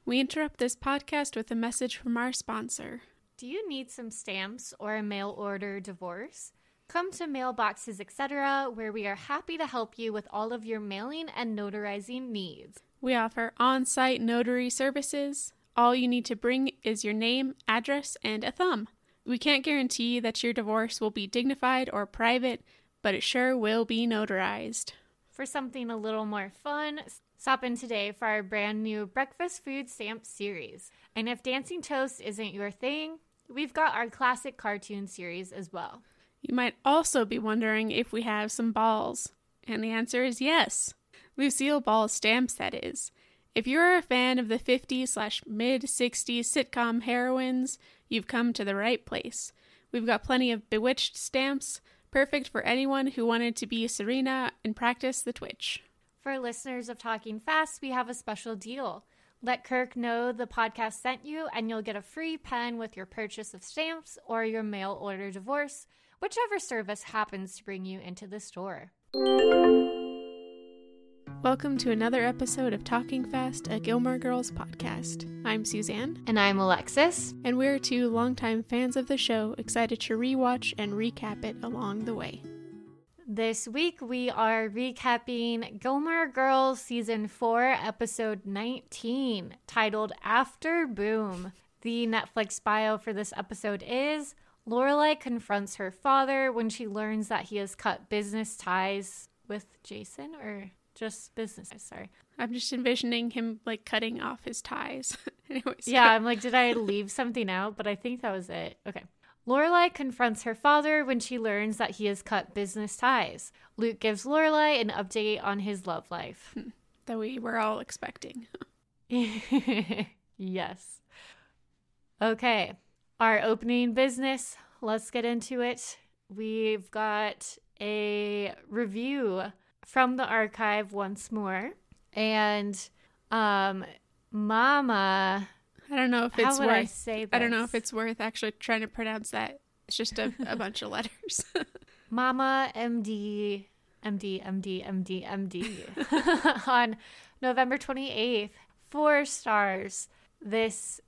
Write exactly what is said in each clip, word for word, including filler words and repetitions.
We interrupt this podcast with a message from our sponsor. Do you need some stamps or a mail order divorce? Come to Mailboxes, et cetera, where we are happy to help you with all of your mailing and notarizing needs. We offer on-site notary services. All you need to bring is your name, address, and a thumb. We can't guarantee that your divorce will be dignified or private, but it sure will be notarized. For something a little more fun, stop in today for our brand new breakfast food stamp series. And if dancing toast isn't your thing, we've got our classic cartoon series as well. You might also be wondering if we have some balls. And the answer is yes. Lucille Ball stamps, that is. If you're a fan of the fifties slash mid-sixties sitcom heroines, you've come to the right place. We've got plenty of Bewitched stamps, perfect for anyone who wanted to be Serena and practice the twitch. For listeners of Talking Fast, we have a special deal. Let Kirk know the podcast sent you, and you'll get a free pen with your purchase of stamps or your mail order divorce, whichever service happens to bring you into the store. Welcome to another episode of Talking Fast, a Gilmore Girls podcast. I'm Suzanne. And I'm Alexis. And we're two longtime fans of the show, excited to rewatch and recap it along the way. This week we are recapping Gilmore Girls Season four, Episode nineteen, titled After Boom. The Netflix bio for this episode is, Lorelai confronts her father when she learns that he has cut business ties with Jason, or just business ties, sorry. I'm just envisioning him, like, cutting off his ties. Anyways. Yeah, I'm like, did I leave something out? But I think that was it. Okay. Lorelai confronts her father when she learns that he has cut business ties. Luke gives Lorelai an update on his love life. That we were all expecting. Yes. Okay. Our opening business. Let's get into it. We've got a review from the archive once more. And um, Mama... I don't know if it's How would worth. I say this? I don't know if it's worth actually trying to pronounce that. It's just a, a bunch of letters. Mama M D M D M D M D M D on November twenty-eighth. Four stars. This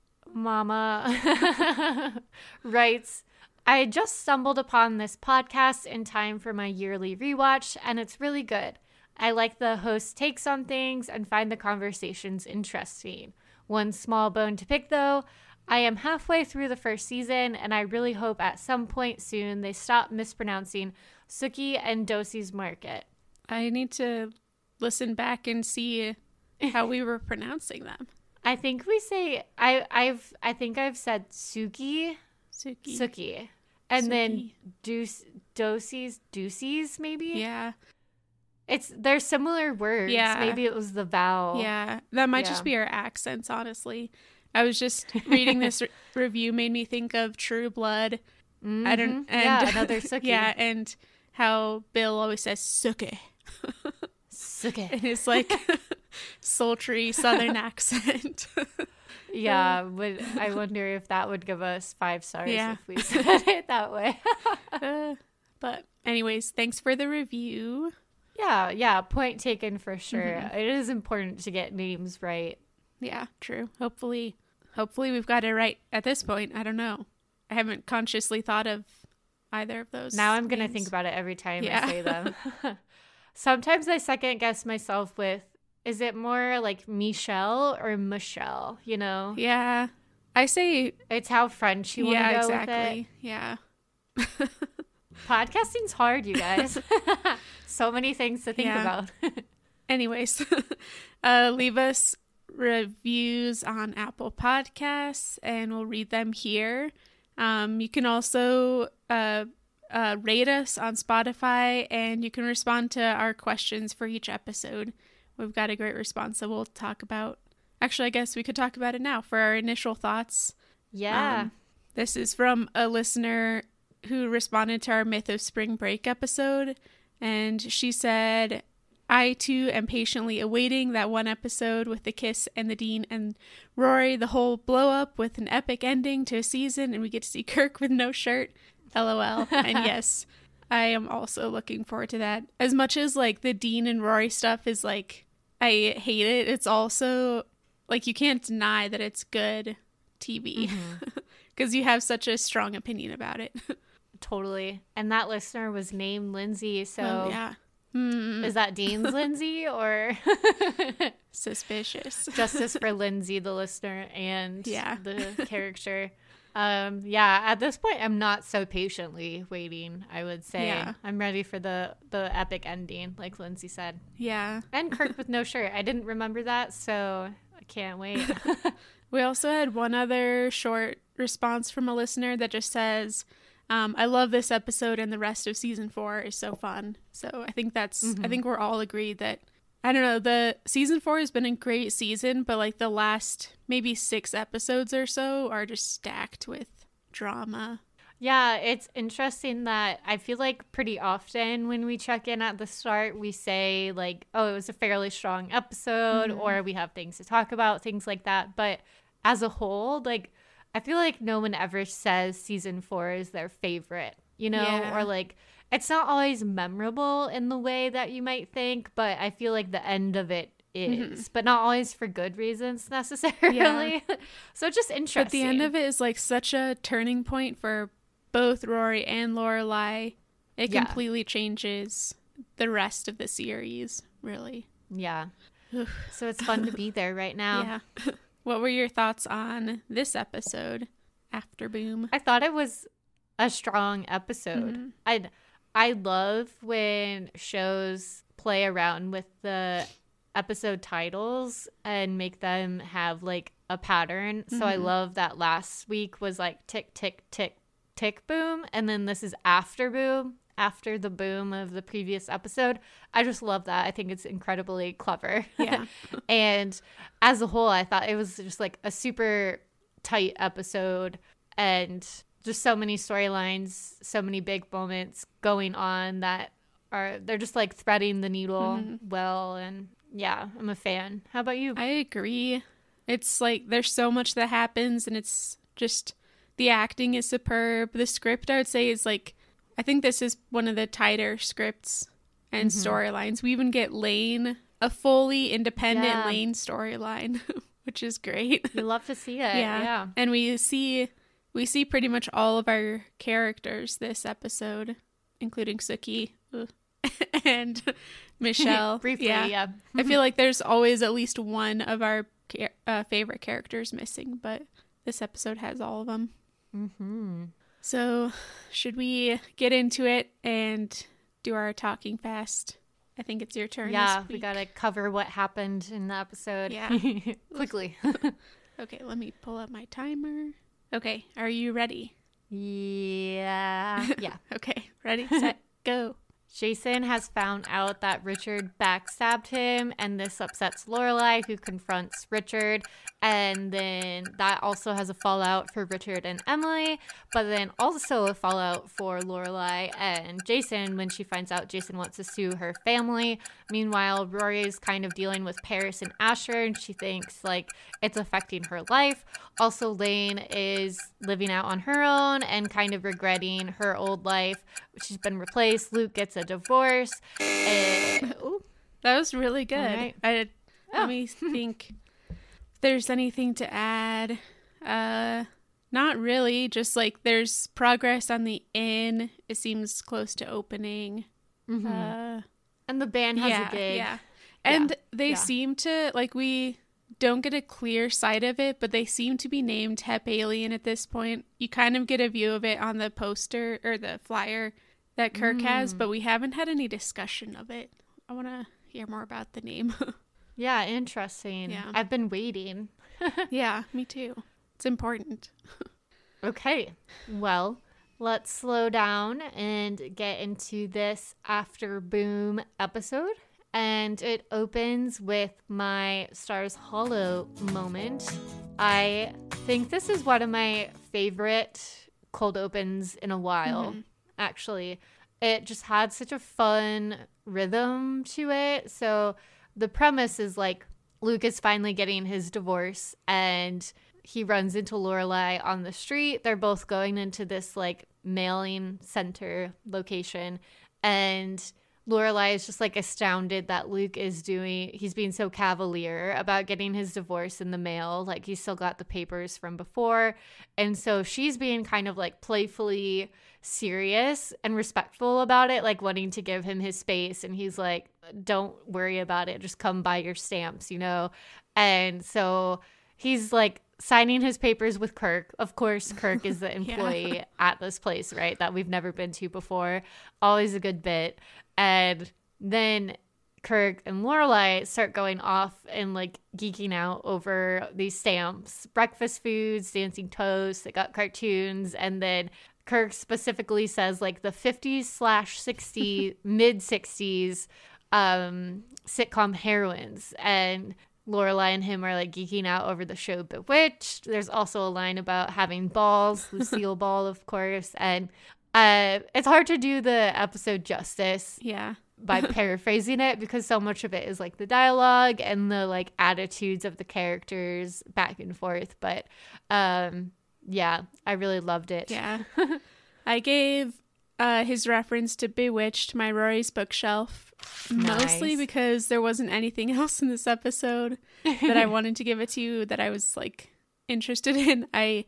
Mama writes, I just stumbled upon this podcast in time for my yearly rewatch, and it's really good. I like the host takes on things and find the conversations interesting. One small bone to pick, though. I am halfway through the first season, and I really hope at some point soon they stop mispronouncing Suki and Dosi's Market. I need to listen back and see how we were pronouncing them. I think we say I I've I think I've said Suki, Suki, Suki, and Suki. then Deuce, Dosi's, Deuces maybe. Yeah. It's they're similar words. Yeah. Maybe it was the vowel. Yeah, that might Yeah. just be our accents, honestly. I was just reading this re- review made me think of True Blood. Mm-hmm. I don't. And, yeah, another Suki. Yeah, and how Bill always says "Suki." Suki. In his like sultry Southern accent. Yeah, would I wonder if that would give us five stars Yeah. if we said it that way. uh, but anyways, thanks for the review. Yeah, yeah, point taken for sure. Mm-hmm. It is important to get names right. Yeah, true. Hopefully, hopefully we've got it right at this point. I don't know. I haven't consciously thought of either of those. Now I'm going to names. think about it every time Yeah. I say them. Sometimes I second guess myself with, is it more like Michelle or Michelle, you know? Yeah. I say, It's how French you want to yeah, go exactly. Yeah. with it. Podcasting's hard, you guys. So many things to think Yeah. about. Anyways, uh, leave us reviews on Apple Podcasts and we'll read them here. Um, you can also uh, uh, rate us on Spotify and you can respond to our questions for each episode. We've got a great response that we'll talk about. Actually, I guess we could talk about it now for our initial thoughts. Yeah. Um, this is from a listener who responded to our Myth of Spring Break episode. And she said, I too am patiently awaiting that one episode with the kiss and the Dean and Rory, the whole blow up with an epic ending to a season and we get to see Kirk with no shirt. LOL. And yes, I am also looking forward to that. As much as like the Dean and Rory stuff is like, I hate it. It's also like you can't deny that it's good T V because mm-hmm. you have such a strong opinion about it. Totally. And that listener was named Lindsay, so oh, yeah. Mm. Is that Dean's Lindsay or suspicious? Justice for Lindsay, the listener, and yeah. the character. Um, yeah, at this point, I'm not so patiently waiting, I would say. Yeah. I'm ready for the, the epic ending, like Lindsay said. Yeah. And Kirk with no shirt. I didn't remember that, so I can't wait. We also had one other short response from a listener that just says, um, I love this episode and the rest of season four is so fun. So I think that's, mm-hmm. I think we're all agreed that, I don't know, the season four has been a great season, but like the last maybe six episodes or so are just stacked with drama. Yeah, it's interesting that I feel like pretty often when we check in at the start, we say like, oh, it was a fairly strong episode, mm-hmm. or we have things to talk about, things like that. But as a whole, like, I feel like no one ever says season four is their favorite, you know, yeah. or like, it's not always memorable in the way that you might think, but I feel like the end of it is, mm-hmm. but not always for good reasons necessarily. Yeah. So it's just interesting. But the end of it is like such a turning point for both Rory and Lorelai. It yeah. completely changes the rest of the series, really. Yeah. So it's fun to be there right now. Yeah. What were your thoughts on this episode, After Boom? I thought it was a strong episode. Mm-hmm. I I love when shows play around with the episode titles and make them have like a pattern. Mm-hmm. So I love that last week was like tick, tick, tick, tick, boom. And then this is After Boom, after the boom of the previous episode. I just love that. I think it's incredibly clever. Yeah. And as a whole, I thought it was just like a super tight episode and just so many storylines, so many big moments going on that are, they're just like threading the needle mm-hmm. well. And yeah, I'm a fan. How about you? I agree. It's like there's so much that happens and it's just, the acting is superb. The script, I would say, is like, I think this is one of the tighter scripts and mm-hmm. storylines. We even get Lane, a fully independent yeah. Lane storyline, which is great. You love to see it. Yeah. yeah. And we see we see pretty much all of our characters this episode, including Sookie and Michelle. Briefly, yeah. yeah. I feel like there's always at least one of our uh, favorite characters missing, but this episode has all of them. Mm-hmm. So, should we get into it and do our talking fast? I think it's your turn. Yeah, this week. We gotta cover what happened in the episode. Yeah. Quickly. Okay, let me pull up my timer. Okay, are you ready? Yeah. Yeah. Okay, ready, set, go. Jason has found out that Richard backstabbed him, and this upsets Lorelai, who confronts Richard. And then that also has a fallout for Richard and Emily, but then also a fallout for Lorelai and Jason when she finds out Jason wants to sue her family. Meanwhile, Rory is kind of dealing with Paris and Asher, and she thinks like it's affecting her life. Also, Lane is living out on her own and kind of regretting her old life. She's been replaced. Luke gets a divorce. And, ooh, that was really good. Right. I, let me think. There's anything to add? Uh, not really. Just like there's progress on the inn. It seems close to opening. Mm-hmm. Uh, and the band has yeah, a gig. Yeah. And yeah. they yeah. seem to, like, we don't get a clear sight of it, but they seem to be named Hep Alien at this point. You kind of get a view of it on the poster or the flyer that Kirk mm. has, but we haven't had any discussion of it. I want to hear more about the name. Yeah, interesting. Yeah. I've been waiting. Yeah, me too. It's important. Okay. Well, let's slow down and get into this After Boom episode. And it opens with my Stars Hollow moment. I think this is one of my favorite cold opens in a while, mm-hmm. actually. It just had such a fun rhythm to it. So the premise is like Luke is finally getting his divorce and he runs into Lorelai on the street. They're both going into this like mailing center location, and Lorelai is just like astounded that Luke is doing, he's being so cavalier about getting his divorce in the mail. Like he's still got the papers from before. And so she's being kind of like playfully serious and respectful about it, like wanting to give him his space. And he's like, don't worry about it. Just come buy your stamps, you know? And so he's like signing his papers with Kirk. Of course, Kirk is the employee yeah. at this place, right? That we've never been to before. Always a good bit. And then Kirk and Lorelai start going off and like geeking out over these stamps, breakfast foods, dancing toast. They got cartoons. And then Kirk specifically says like the fifties slash sixty, mid sixties um, sitcom heroines. And Lorelai and him are like geeking out over the show Bewitched. There's also a line about having balls, Lucille Ball, of course. And uh, it's hard to do the episode justice. Yeah. By paraphrasing it, because so much of it is like the dialogue and the like attitudes of the characters back and forth. But um, yeah, I really loved it. Yeah. I gave uh, his reference to Bewitched my Rory's bookshelf, nice. Mostly because there wasn't anything else in this episode that I wanted to give it to that I was like interested in. I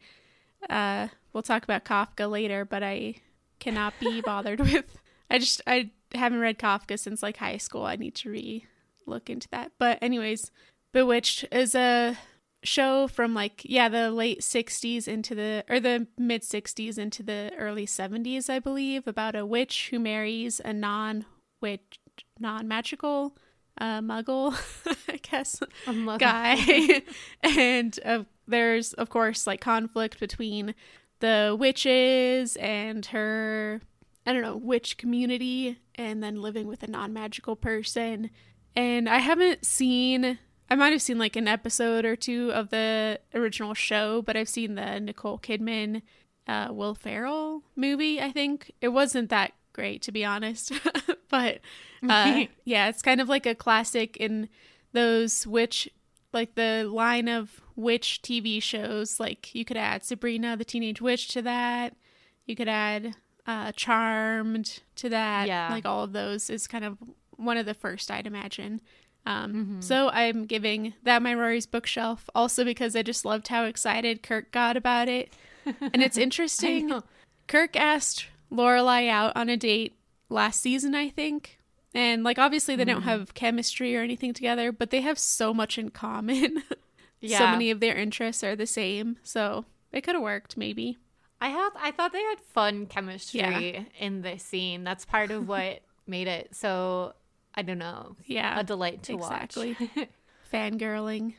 uh, we'll talk about Kafka later, but I cannot be bothered with. I just I haven't read Kafka since like high school. I need to re look into that. But anyways, Bewitched is a show from like yeah the late sixties into the or the mid sixties into the early seventies, I believe, about a witch who marries a non-witch non-magical uh muggle I guess muggle. guy and uh, there's of course like conflict between the witches and her I don't know witch community, and then living with a non-magical person. And I haven't seen I might have seen like an episode or two of the original show, but I've seen the Nicole Kidman, uh, Will Ferrell movie, I think. It wasn't that great, to be honest. But uh, yeah, it's kind of like a classic in those witch, like the line of witch T V shows. Like you could add Sabrina the Teenage Witch to that. You could add uh, Charmed to that. Yeah. Like all of those is kind of one of the first, I'd imagine. Um, mm-hmm. So I'm giving that my Rory's bookshelf, also because I just loved how excited Kirk got about it. And it's interesting. Kirk asked Lorelai out on a date last season, I think. And like, obviously they mm. don't have chemistry or anything together, but they have so much in common. Yeah. So many of their interests are the same. So it could have worked, maybe. I had, I thought they had fun chemistry yeah. in this scene. That's part of what made it so, I don't know, yeah, a delight to exactly. watch. Fangirling.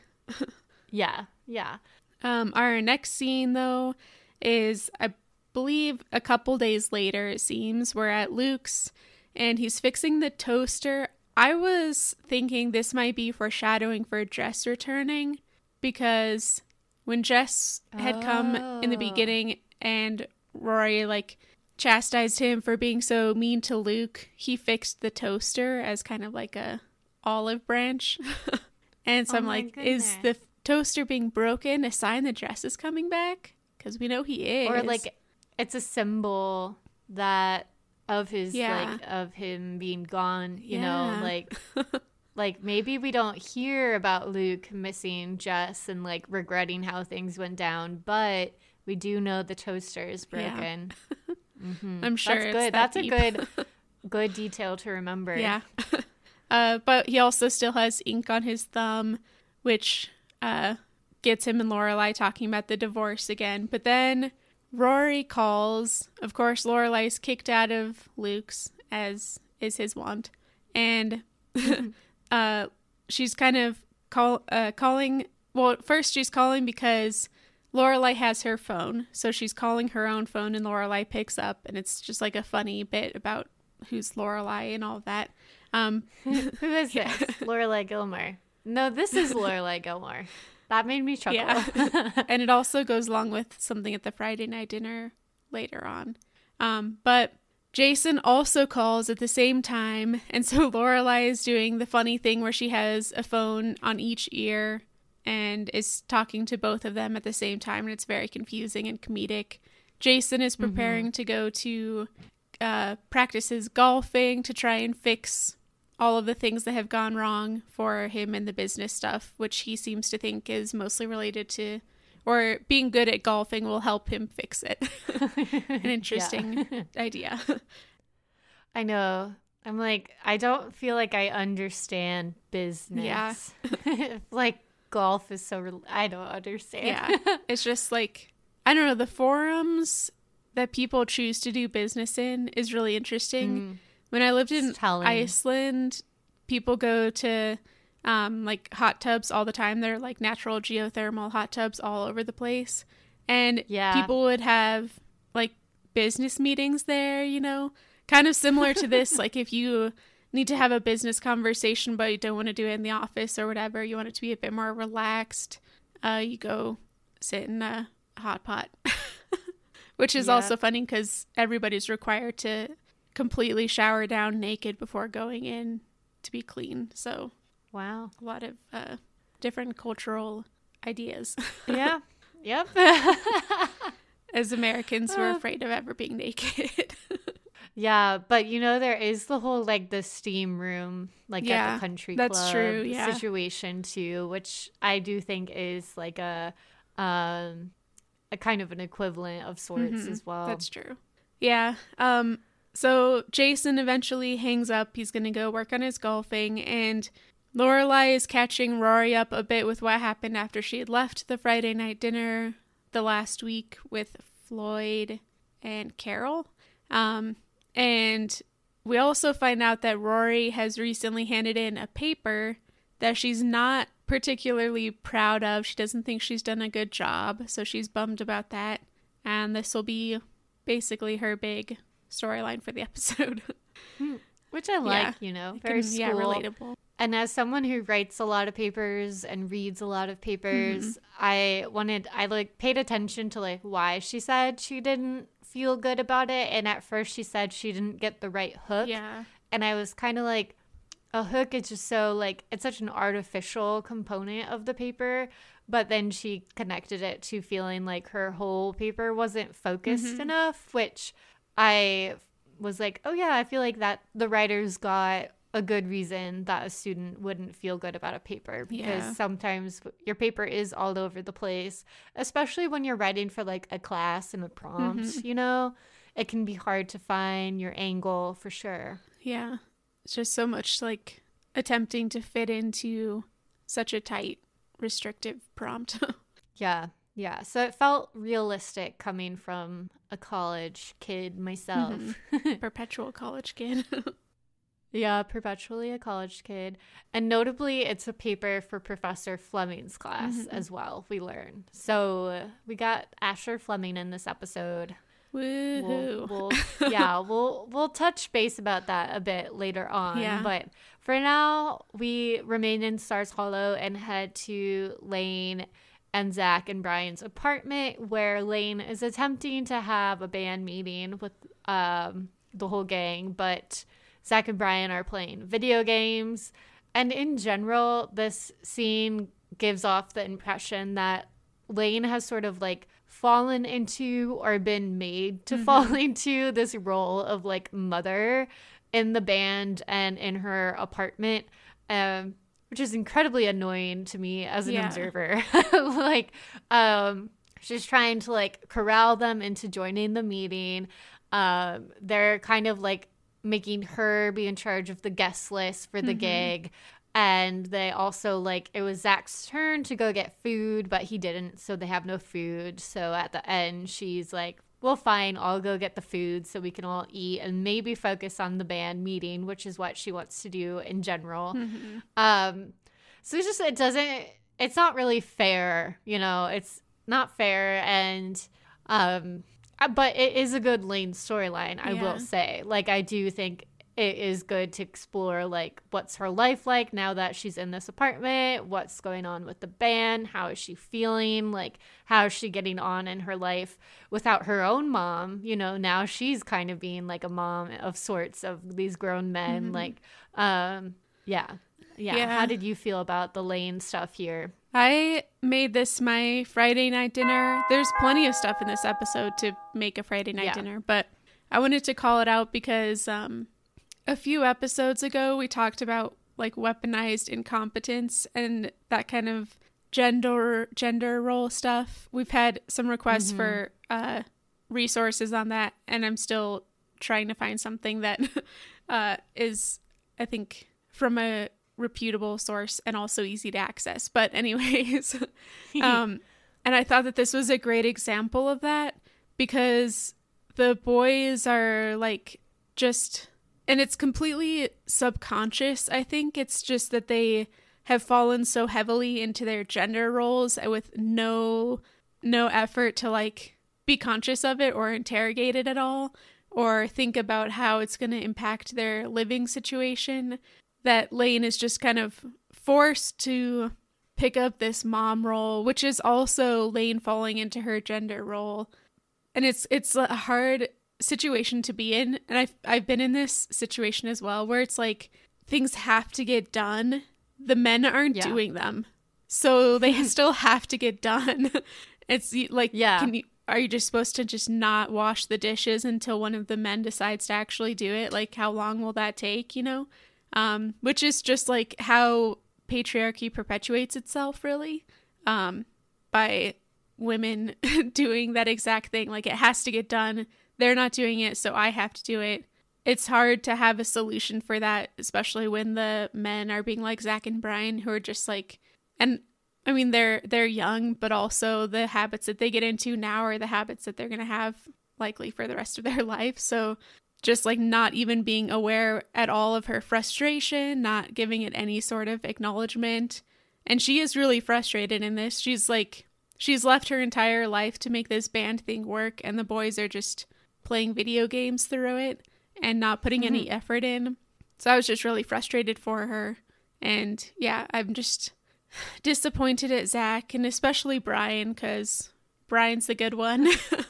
yeah, yeah. Um, our next scene, though, is, I believe, a couple days later, it seems. We're at Luke's, and he's fixing the toaster. I was thinking this might be foreshadowing for Jess returning, because when Jess had oh. come in the beginning and Rory, like, chastised him for being so mean to Luke, he fixed the toaster as kind of like a olive branch. And so oh I'm like, goodness. is the toaster being broken a sign that Jess is coming back? Because we know he is. Or like it's a symbol that of his yeah. like of him being gone, you yeah. know, like like maybe we don't hear about Luke missing Jess and like regretting how things went down, but we do know the toaster is broken. Yeah. Mm-hmm. I'm sure that's it's good. that That's deep. a good, good detail to remember. Yeah. uh, but he also still has ink on his thumb, which uh, gets him and Lorelai talking about the divorce again. But then Rory calls. Of course, Lorelai's kicked out of Luke's, as is his wont, and uh, she's kind of call uh, calling. Well, first she's calling because Lorelai has her phone, so she's calling her own phone, and Lorelai picks up, and it's just like a funny bit about who's Lorelai and all that. Um, Who is yeah. this? Lorelai Gilmore. No, this is Lorelai Gilmore. That made me chuckle. Yeah. And it also goes along with something at the Friday night dinner later on. Um, but Jason also calls at the same time, and so Lorelai is doing the funny thing where she has a phone on each ear and is talking to both of them at the same time, and it's very confusing and comedic. Jason is preparing mm-hmm. to go to uh, practices golfing to try and fix all of the things that have gone wrong for him in the business stuff, which he seems to think is mostly related to, or being good at golfing will help him fix it. An interesting idea. I know. I'm like, I don't feel like I understand business. Yeah. Like, golf is so, re- I don't understand. Yeah. It's just like, I don't know, the forums that people choose to do business in is really interesting. Mm. When I lived in Iceland, people go to um, like hot tubs all the time. They're like natural geothermal hot tubs all over the place. And yeah. people would have like business meetings there, you know, kind of similar to this. Like if you need to have a business conversation, but you don't want to do it in the office or whatever, you want it to be a bit more relaxed, uh, you go sit in a hot pot. Which is yeah. also funny because everybody's required to completely shower down naked before going in to be clean. So, wow. A lot of uh, different cultural ideas. Yeah. Yep. As Americans, we're afraid of ever being naked. Yeah, but you know, there is the whole like the steam room, like yeah, at the country that's club true, yeah. situation too, which I do think is like a um a kind of an equivalent of sorts mm-hmm. as well. That's true. Yeah. Um. So Jason eventually hangs up. He's gonna go work on his golfing, and Lorelai is catching Rory up a bit with what happened after she had left the Friday night dinner the last week with Floyd and Carol. Um. And we also find out that Rory has recently handed in a paper that she's not particularly proud of. She doesn't think she's done a good job, so she's bummed about that. And this will be basically her big storyline for the episode. Which I like, yeah. you know, very can, yeah, relatable. And as someone who writes a lot of papers and reads a lot of papers, mm-hmm. I wanted, I like paid attention to like why she said she didn't feel good about it. And at first she said she didn't get the right hook. Yeah. And I was kind of like, a hook is just so like, it's such an artificial component of the paper. But then she connected it to feeling like her whole paper wasn't focused mm-hmm. enough, which I was like, oh yeah, I feel like that the writers got a good reason that a student wouldn't feel good about a paper, because yeah. sometimes your paper is all over the place, especially when you're writing for like a class and a prompt, mm-hmm. you know, it can be hard to find your angle for sure. Yeah. It's just so much like attempting to fit into such a tight, restrictive prompt. Yeah. Yeah. So it felt realistic coming from a college kid myself. Mm-hmm. Perpetual college kid. Yeah, perpetually a college kid. And notably, it's a paper for Professor Fleming's class mm-hmm. as well, we learned. So we got Asher Fleming in this episode. Woohoo. We'll, we'll, yeah, we'll we'll touch base about that a bit later on. Yeah. But for now, we remain in Stars Hollow and head to Lane and Zach and Brian's apartment, where Lane is attempting to have a band meeting with um, the whole gang, but Zach and Brian are playing video games. And in general, this scene gives off the impression that Lane has sort of like fallen into or been made to mm-hmm. fall into this role of like mother in the band and in her apartment, um, which is incredibly annoying to me as an yeah. observer. Like, um, she's trying to like corral them into joining the meeting. Um, they're kind of like making her be in charge of the guest list for the mm-hmm. gig. And they also, like, it was Zach's turn to go get food, but he didn't, so they have no food. So at the end, she's like, well, fine, I'll go get the food so we can all eat and maybe focus on the band meeting, which is what she wants to do in general. Mm-hmm. Um, so it's just, it doesn't, it's not really fair, you know, it's not fair. And, um, but it is a good Lane storyline, I yeah. will say. Like, I do think it is good to explore, like, what's her life like now that she's in this apartment, what's going on with the band, how is she feeling, like, how is she getting on in her life without her own mom, you know, now she's kind of being, like, a mom of sorts of these grown men, mm-hmm. like, um, yeah. yeah. Yeah. How did you feel about the Lane stuff here? I made this my Friday night dinner. There's plenty of stuff in this episode to make a Friday night yeah. dinner, but I wanted to call it out because um, a few episodes ago we talked about like weaponized incompetence and that kind of gender gender role stuff. We've had some requests mm-hmm. for uh, resources on that, and I'm still trying to find something that uh, is, I think, from a reputable source and also easy to access. But anyways, um, and I thought that this was a great example of that because the boys are like just, and it's completely subconscious. I think it's just that they have fallen so heavily into their gender roles with no no effort to like be conscious of it or interrogate it at all or think about how it's going to impact their living situation, that Lane is just kind of forced to pick up this mom role, which is also Lane falling into her gender role. And it's it's a hard situation to be in, and I've I've been in this situation as well where it's like things have to get done. The men aren't yeah. doing them, so they still have to get done. It's like, yeah. can you, are you just supposed to just not wash the dishes until one of the men decides to actually do it? Like, how long will that take, you know? Um, which is just like how patriarchy perpetuates itself, really, um, by women doing that exact thing. Like, it has to get done. They're not doing it, so I have to do it. It's hard to have a solution for that, especially when the men are being like Zach and Brian, who are just like, and I mean, they're they're young, but also the habits that they get into now are the habits that they're going to have likely for the rest of their life. So just like not even being aware at all of her frustration, not giving it any sort of acknowledgement. And she is really frustrated in this. She's like, she's left her entire life to make this band thing work, and the boys are just playing video games through it and not putting mm-hmm. any effort in. So I was just really frustrated for her. And yeah, I'm just disappointed at Zach and especially Brian, because Brian's the good one.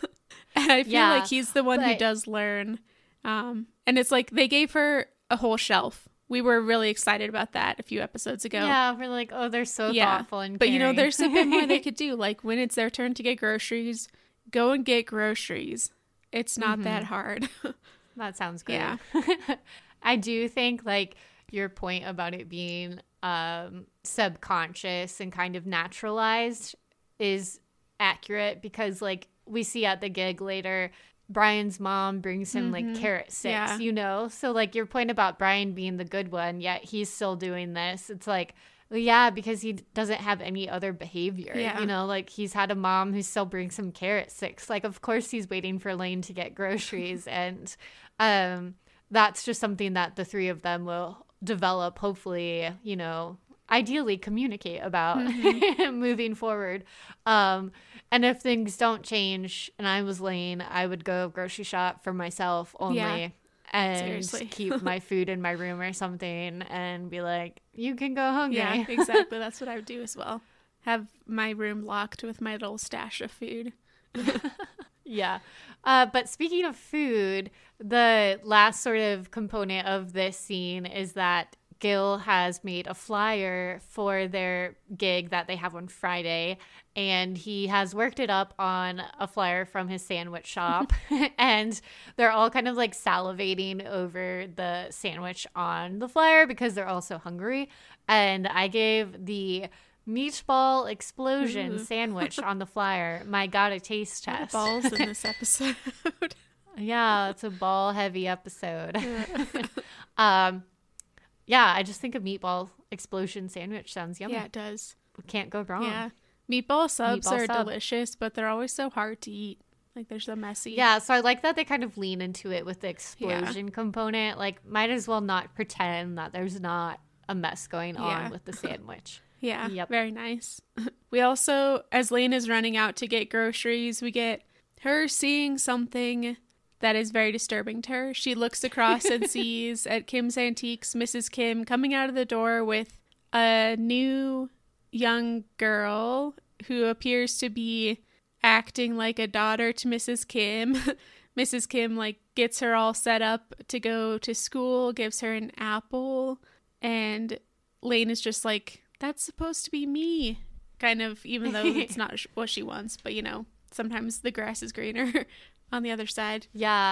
And I feel yeah, like he's the one but... who does learn. Um, and it's like they gave her a whole shelf. We were really excited about that a few episodes ago. Yeah, we're like, oh, they're so yeah. thoughtful and But caring. you know, there's a bit more they could do. Like when it's their turn to get groceries, go and get groceries. It's not mm-hmm. that hard. That sounds great. Yeah. I do think like your point about it being um, subconscious and kind of naturalized is accurate, because like we see at the gig later, Brian's mom brings him mm-hmm. like carrot sticks, yeah. you know? So like your point about Brian being the good one, yet he's still doing this. It's like, well, yeah, because he doesn't have any other behavior, yeah. you know, like he's had a mom who still brings him carrot sticks. Like, of course he's waiting for Lane to get groceries. and um, that's just something that the three of them will develop, hopefully, you know, ideally communicate about mm-hmm. moving forward. Um, and if things don't change and I was Lane, I would go grocery shop for myself only. Yeah. And Seriously. keep my food in my room or something and be like, you can go hungry. Yeah, exactly. That's what I would do as well. Have my room locked with my little stash of food. Yeah. Uh, but speaking of food, the last sort of component of this scene is that Gil has made a flyer for their gig that they have on Friday, and he has worked it up on a flyer from his sandwich shop. And they're all kind of like salivating over the sandwich on the flyer because they're all so hungry. And I gave the meatball explosion Ooh. sandwich on the flyer my gotta taste test. Balls in this episode. Yeah, it's a ball heavy episode. Yeah. um Yeah, I just think a meatball explosion sandwich sounds yummy. Yeah, it does. Can't go wrong. Yeah. Meatball subs meatball are sub. delicious, but they're always so hard to eat. Like, they're so messy. Yeah, so I like that they kind of lean into it with the explosion yeah. component. Like, might as well not pretend that there's not a mess going on yeah. with the sandwich. Yeah, yep. Very nice. We also, as Lane is running out to get groceries, we get her seeing something that is very disturbing to her. She looks across and sees at Kim's Antiques, Missus Kim coming out of the door with a new young girl who appears to be acting like a daughter to Missus Kim. Missus Kim like gets her all set up to go to school, gives her an apple, and Lane is just like, that's supposed to be me, kind of, even though it's not what she wants. But, you know, sometimes the grass is greener on the other side. Yeah.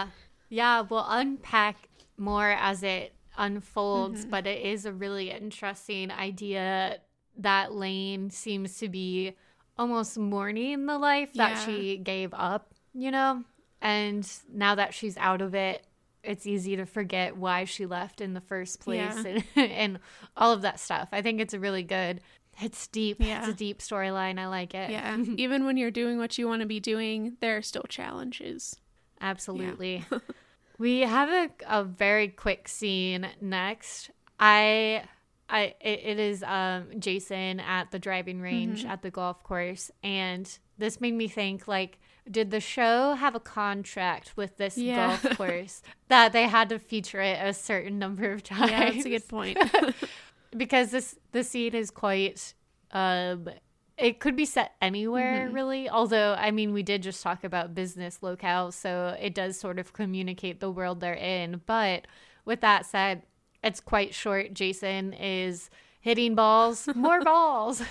Yeah, we'll unpack more as it unfolds, Mm-hmm. but it is a really interesting idea that Lane seems to be almost mourning the life that Yeah. she gave up, you know? And now that she's out of it, it's easy to forget why she left in the first place Yeah. and, and all of that stuff. I think it's a really good, it's deep. Yeah. It's a deep storyline. I like it. Yeah. Even when you're doing what you want to be doing, there are still challenges. Absolutely. We have a, a very quick scene next. I, I, it, it is um, Jason at the driving range Mm-hmm. at the golf course, and this made me think, like, did the show have a contract with this Yeah. golf course that they had to feature it a certain number of times? Yeah, that's a good point. Because this the scene is quite um it could be set anywhere, Mm-hmm. really, although I mean we did just talk about business locale, so it does sort of communicate the world they're in. But with that said, it's quite short. Jason is hitting balls, more balls.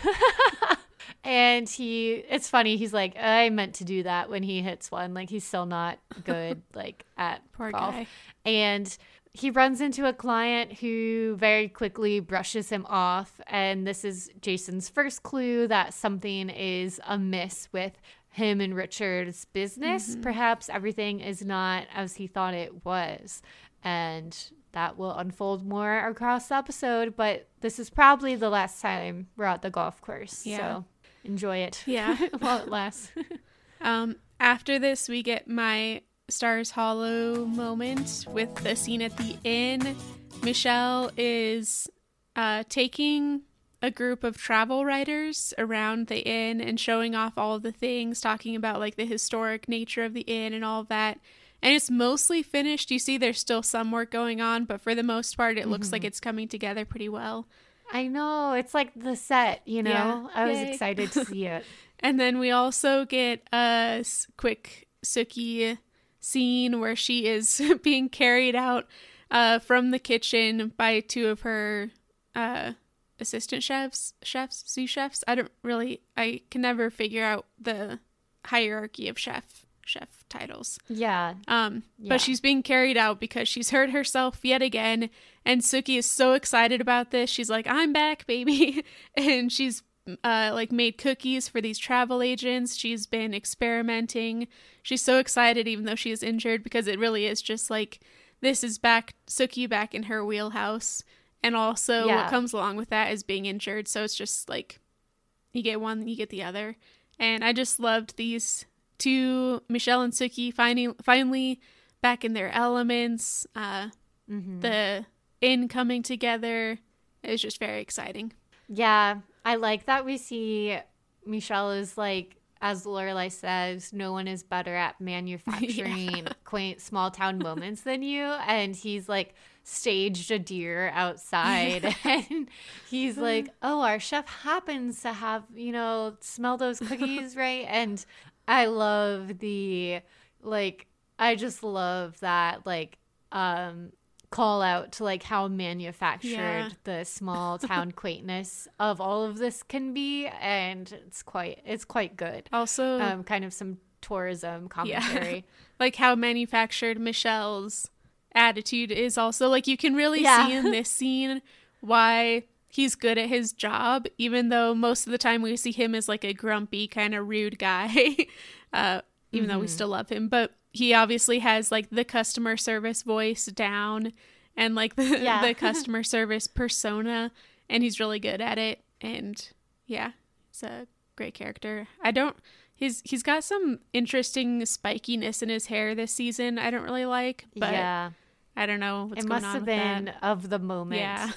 And he, it's funny, he's like, I meant to do that when he hits one. Like, he's still not good, like, at Poor golf. guy. And he runs into a client who very quickly brushes him off. And this is Jason's first clue that something is amiss with him and Richard's business. Mm-hmm. Perhaps everything is not as he thought it was. And that will unfold more across the episode. But this is probably the last time we're at the golf course. Yeah. So enjoy it. Yeah. While it lasts. Um, after this, we get my Stars Hollow moment with the scene at the inn. Michelle is uh, taking a group of travel writers around the inn and showing off all of the things, talking about like the historic nature of the inn and all of that. And it's mostly finished. You see there's still some work going on, but for the most part, it looks Mhm. like it's coming together pretty well. I know. It's like the set, you know? Yeah. I was Yay. excited to see it. And then we also get a s- quick Suki scene where she is being carried out uh, from the kitchen by two of her uh, assistant chefs, chefs, sous chefs. I don't really, I can never figure out the hierarchy of chef chef titles. Yeah. Um, Yeah. But she's being carried out because she's hurt herself yet again. And Suki is so excited about this. She's like, I'm back, baby. And she's uh, like made cookies for these travel agents. She's been experimenting. She's so excited even though she is injured because it really is just like, this is back, Suki back in her wheelhouse. And also Yeah. what comes along with that is being injured. So it's just like, you get one, you get the other. And I just loved these two, Michelle and Suki, finally, finally back in their elements. Uh, Mm-hmm. the inn coming together. It was just very exciting. Yeah. I like that we see Michelle is like, as Lorelai says, no one is better at manufacturing quaint small town moments than you. And he's like staged a deer outside and he's like, oh, our chef happens to have, you know, smell those cookies, right? And I love the, like, I just love that, like, um, call out to like how manufactured Yeah. the small town quaintness of all of this can be, and it's quite it's quite good. Also, Um, kind of some tourism commentary. like how manufactured Michelle's attitude is also. Like, you can really Yeah. see in this scene why he's good at his job, even though most of the time we see him as like a grumpy, kind of rude guy, uh, even though we Mhm. still love him. But he obviously has like the customer service voice down and like the, Yeah. the customer service persona, and he's really good at it. And yeah, he's a great character. I don't, he's, he's got some interesting spikiness in his hair this season I don't really like, but Yeah, I don't know what's it going must on have with been that. of the moment. Yeah.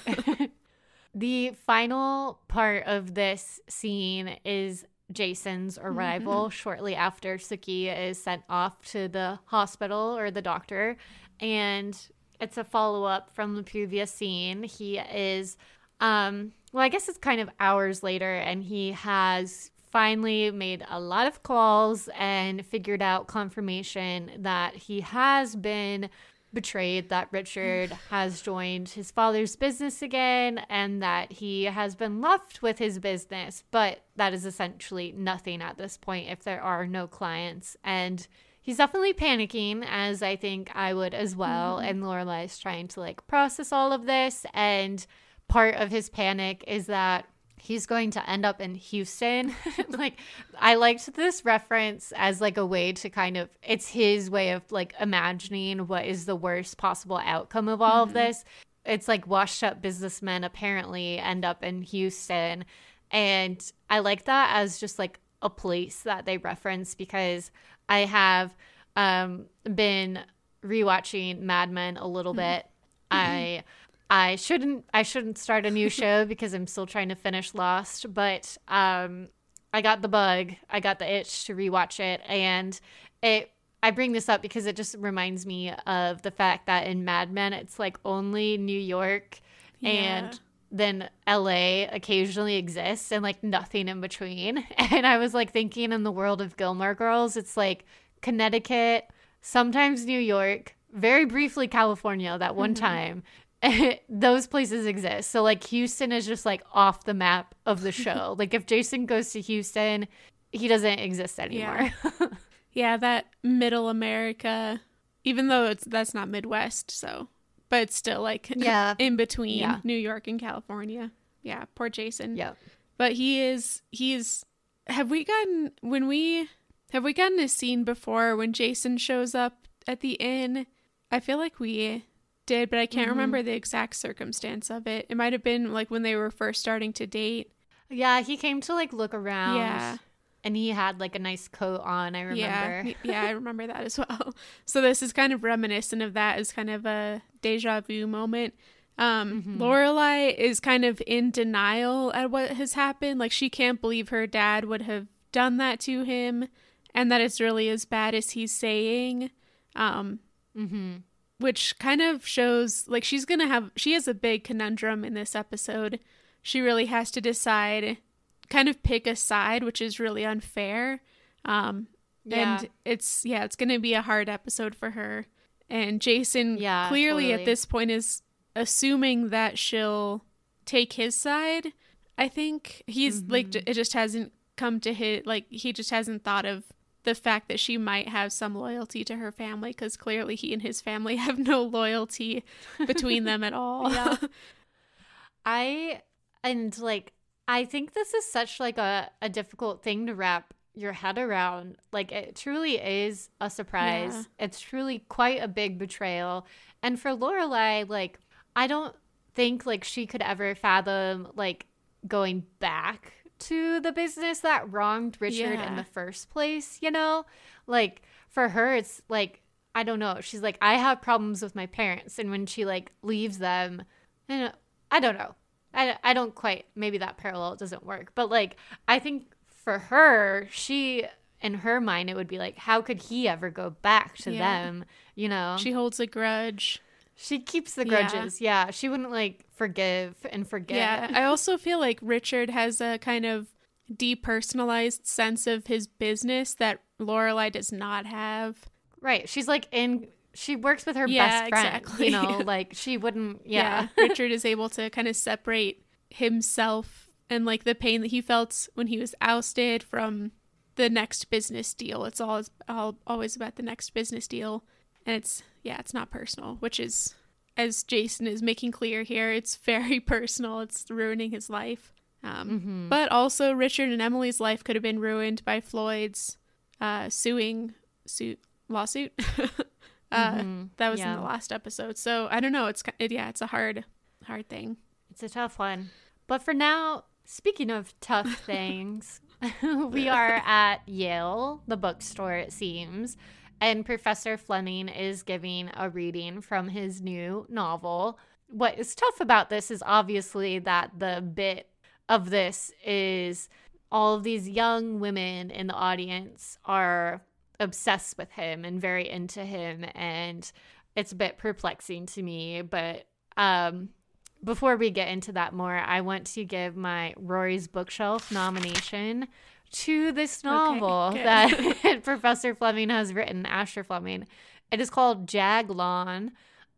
The final part of this scene is Jason's arrival shortly after Suki is sent off to the hospital or the doctor. And it's a follow-up from the previous scene. He is, um, well, I guess it's kind of hours later, and he has finally made a lot of calls and figured out confirmation that he has been betrayed, that Richard has joined his father's business again, and that he has been left with his business. But that is essentially nothing at this point if there are no clients. And he's definitely panicking, as I think I would as well. Mm-hmm. And Lorelai's trying to like process all of this. And part of his panic is that he's going to end up in Houston. Like, I liked this reference as like a way to kind of, it's his way of like imagining what is the worst possible outcome of all mm-hmm. of this. It's like washed up businessmen apparently end up in Houston. And I like that as just like a place that they reference, because I have um, been rewatching Mad Men a little mm-hmm. bit. I I shouldn't I shouldn't start a new show because I'm still trying to finish Lost, but um, I got the bug. I got the itch to rewatch it, and it. I bring this up because it just reminds me of the fact that in Mad Men, it's like only New York yeah. and then L A occasionally exists and like nothing in between. And I was like thinking in the world of Gilmore Girls, it's like Connecticut, sometimes New York, very briefly California that one mm-hmm. time. Those places exist. So like Houston is just like off the map of the show. Like if Jason goes to Houston, he doesn't exist anymore. Yeah. Yeah, that middle America, even though it's that's not Midwest, so, but it's still like yeah. in between yeah. New York and California. Yeah, poor Jason. Yeah. But he is, he's, have we gotten, when we, have we gotten a scene before when Jason shows up at the inn? I feel like we did, but I can't mm-hmm. remember the exact circumstance of it. It might have been like when they were first starting to date. Yeah, he came to like look around. Yeah. And he had like a nice coat on, I remember. Yeah, yeah, I remember that as well. So this is kind of reminiscent of that, as kind of a deja vu moment. Um, mm-hmm. Lorelai is kind of in denial at what has happened. Like, she can't believe her dad would have done that to him, and that it's really as bad as he's saying. Um, mm-hmm. Which kind of shows, like, she's gonna have, she has a big conundrum in this episode. She really has to decide, kind of pick a side, which is really unfair. Um, yeah. And it's, yeah, it's going to be a hard episode for her. And Jason yeah, clearly totally. at this point is assuming that she'll take his side. I think he's mm-hmm. like, it just hasn't come to hit, like, he just hasn't thought of the fact that she might have some loyalty to her family, because clearly he and his family have no loyalty between them at all. Yeah. I, and like, I think this is such like a, a difficult thing to wrap your head around. Like, it truly is a surprise. Yeah. It's truly quite a big betrayal. And for Lorelai, like, I don't think like she could ever fathom like going back to the business that wronged Richard yeah. in the first place, you know? Like, for her, it's like, I don't know. She's like, I have problems with my parents. And when she like leaves them, you know, I don't know. I, I don't quite, maybe that parallel doesn't work. But, like, I think for her, she, in her mind, it would be like, how could he ever go back to yeah. them, you know? She holds a grudge. She keeps the grudges, yeah. yeah. She wouldn't, like, forgive and forget. Yeah, I also feel like Richard has a kind of depersonalized sense of his business that Lorelai does not have. Right. She's, like, in... She works with her yeah, best friend, exactly. you know, like she wouldn't, yeah. yeah. Richard is able to kind of separate himself and like the pain that he felt when he was ousted from the next business deal. It's all, all always about the next business deal. And it's, yeah, it's not personal, which is, as Jason is making clear here, it's very personal. It's ruining his life. Um, mm-hmm. But also Richard and Emily's life could have been ruined by Floyd's uh, suing suit lawsuit. Uh, mm-hmm. that was yeah. in the last episode. So I don't know. It's it, yeah, it's a hard, hard thing. It's a tough one. But for now, speaking of tough things, we are at Yale, the bookstore, it seems, and Professor Fleming is giving a reading from his new novel. What is tough about this is obviously that the bit of this is all of these young women in the audience are obsessed with him and very into him, and it's a bit perplexing to me. But um before we get into that more, I want to give my Rory's Bookshelf nomination to this novel okay, that Professor Fleming has written, Asher Fleming. It is called Jaglon,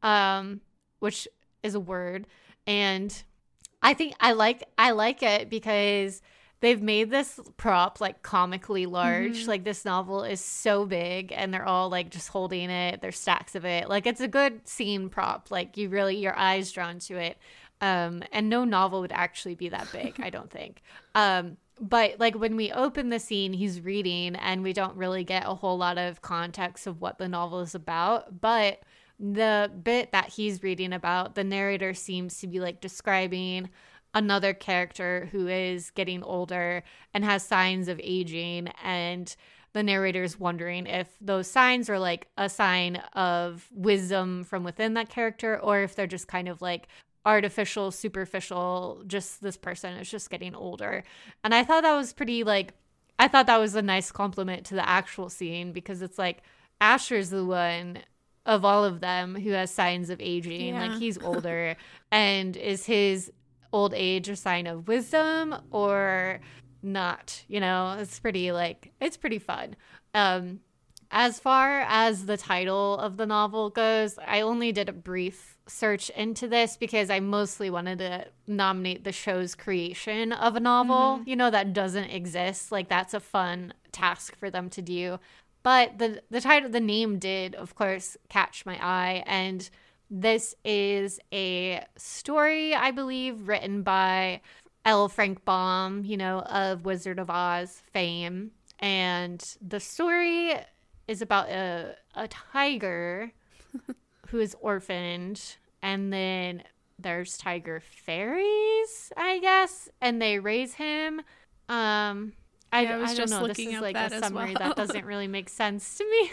um which is a word, and I think I like I like it because they've made this prop like comically large. Mm-hmm. Like this novel is so big and they're all like just holding it. There's stacks of it. Like it's a good scene prop. Like you really, your eyes drawn to it. Um, and no novel would actually be that big, I don't think. Um, but like when we open the scene, he's reading and we don't really get a whole lot of context of what the novel is about. But the bit that he's reading about, the narrator seems to be like describing another character who is getting older and has signs of aging, and the narrator is wondering if those signs are like a sign of wisdom from within that character, or if they're just kind of like artificial, superficial, just this person is just getting older. And I thought that was pretty like, I thought that was a nice compliment to the actual scene, because it's like Asher's the one of all of them who has signs of aging. Yeah. Like he's older and is his old age a sign of wisdom or not? You know, it's pretty like, it's pretty fun. Um, as far as the title of the novel goes, I only did a brief search into this because I mostly wanted to nominate the show's creation of a novel, mm-hmm. you know, that doesn't exist. Like that's a fun task for them to do. But the the title, the name did, of course, catch my eye. And this is a story, I believe, written by L. Frank Baum, you know, of Wizard of Oz fame. And the story is about a, a tiger who is orphaned. And then there's tiger fairies, I guess. And they raise him. Um, I, yeah, I was I just don't know. looking This is up like that a as summary well. that doesn't really make sense to me.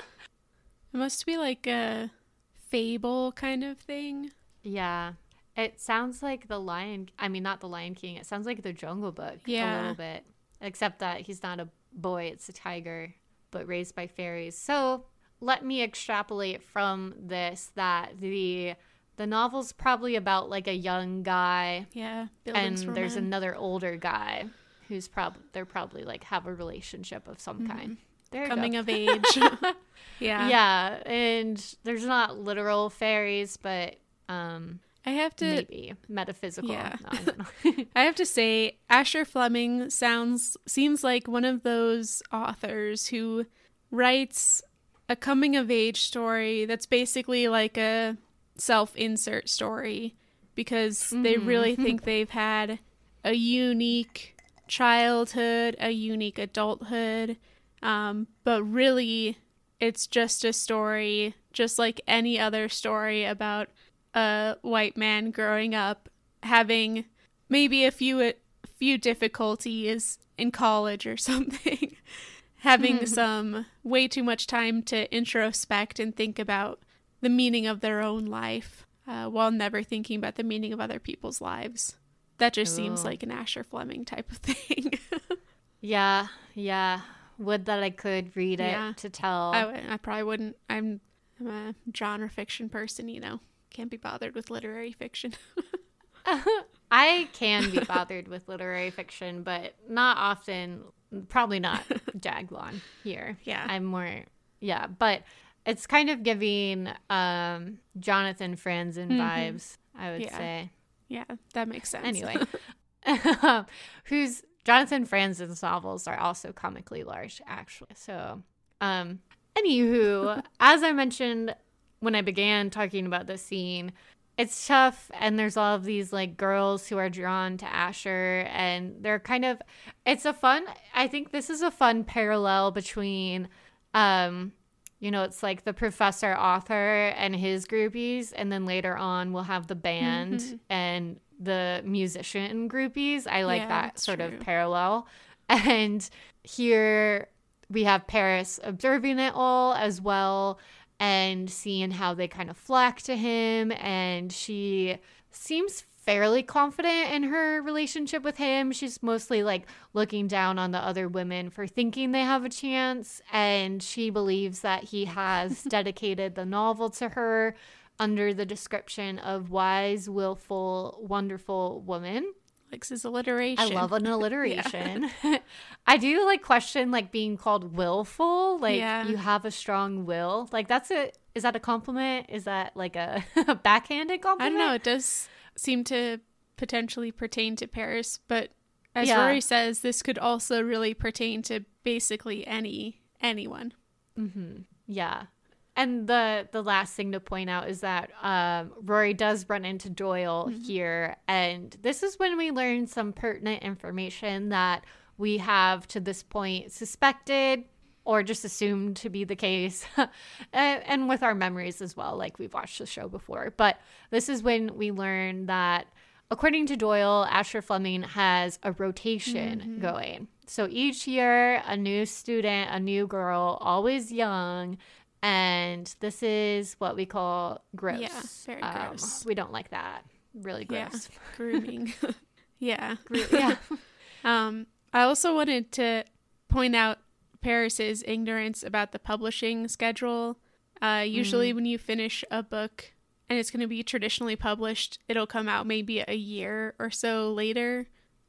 It must be like a fable kind of thing. Yeah. It sounds like the Lion... I mean, not the Lion King. It sounds like the Jungle Book Yeah. a little bit. Except that he's not a boy. It's a tiger, but raised by fairies. So let me extrapolate from this that the the novel's probably about like a young guy. Yeah. And there's another older guy who's probably... They're probably like have a relationship of some mm-hmm. kind. There you Coming go. of age. Yeah. Yeah. And there's not literal fairies, but... um. I have to maybe metaphysical. Yeah. No, I don't know. I have to say, Asher Fleming sounds seems like one of those authors who writes a coming of age story that's basically like a self-insert story, because mm-hmm. they really think they've had a unique childhood, a unique adulthood, um, but really it's just a story, just like any other story about a white man growing up, having maybe a few a few difficulties in college or something, having some way too much time to introspect and think about the meaning of their own life, uh, while never thinking about the meaning of other people's lives. That just Ooh. Seems like an Asher Fleming type of thing. yeah, yeah. Would that I could read it yeah. to tell. I, I probably wouldn't. I'm, I'm a genre fiction person, you know. Can't be bothered with literary fiction. I can be bothered with literary fiction, but not often. Probably not Jaglon here. Yeah. I'm more, yeah. But it's kind of giving um, Jonathan Franzen mm-hmm. vibes, I would yeah. say. Yeah, that makes sense. Anyway. Who's Jonathan Franzen's novels are also comically large, actually. So, um, anywho, as I mentioned when I began talking about the scene, it's tough, and there's all of these like girls who are drawn to Asher, and they're kind of, it's a fun, I think this is a fun parallel between, um, you know, it's like the professor author and his groupies, and then later on we'll have the band mm-hmm. and the musician groupies. I like yeah, that sort true. Of parallel. And here we have Paris observing it all as well, and seeing how they kind of flock to him, and she seems fairly confident in her relationship with him. She's mostly like looking down on the other women for thinking they have a chance, and she believes that he has dedicated the novel to her under the description of wise, willful, wonderful woman. Likes his alliteration. I love an alliteration. Yeah. I do like question like being called willful. Like yeah. you have a strong will. Like that's a, is that a compliment? Is that like a, a backhanded compliment? I don't know. It does seem to potentially pertain to Paris, but as Yeah. Rory says, this could also really pertain to basically any anyone. Mm-hmm. Yeah. And the the last thing to point out is that um, Rory does run into Doyle Mm-hmm. here. And this is when we learn some pertinent information that we have to this point suspected or just assumed to be the case. and, and with our memories as well, like we've watched the show before. But this is when we learn that, according to Doyle, Asher Fleming has a rotation Mm-hmm. going. So each year, a new student, a new girl, always young. And this is what we call gross. Yeah, very Um, gross. we don't like that. Really Yeah, gross. grooming. yeah. Yeah. Um, I also wanted to point out Paris's ignorance about the publishing schedule. Uh, usually, Mm. when you finish a book and it's going to be traditionally published, it'll come out maybe a year or so later.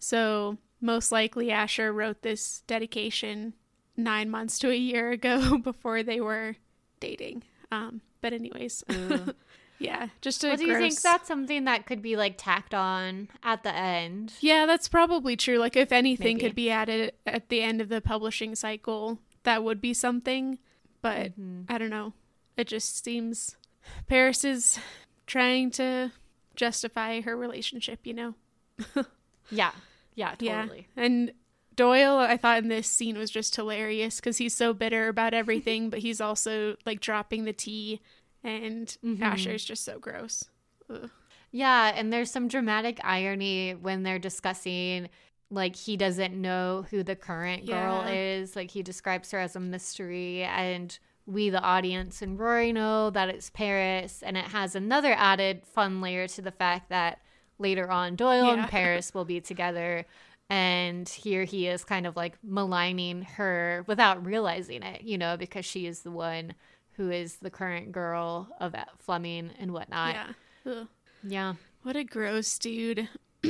So most likely, Asher wrote this dedication nine months to a year ago before they were dating. Um, but anyways, Ooh. yeah, just a Well, do you think gross- that's something that could be like tacked on at the end? Yeah, that's probably true. Like, if anything Maybe. could be added at the end of the publishing cycle, that would be something. But Mhm. I don't know. It just seems Paris is trying to justify her relationship, you know? Yeah. Yeah, totally. Yeah. And Doyle, I thought in this scene was just hilarious because he's so bitter about everything, but he's also like dropping the tea, and Mhm. Asher's just so gross. Ugh. Yeah, and there's some dramatic irony when they're discussing, like, he doesn't know who the current girl Yeah. is. Like, he describes her as a mystery, and we, the audience, and Rory know that it's Paris, and it has another added fun layer to the fact that later on Doyle Yeah. and Paris will be together, and here he is kind of, like, maligning her without realizing it, you know, because she is the one who is the current girl of Fleming and whatnot. Yeah. Ugh. Yeah. What a gross dude.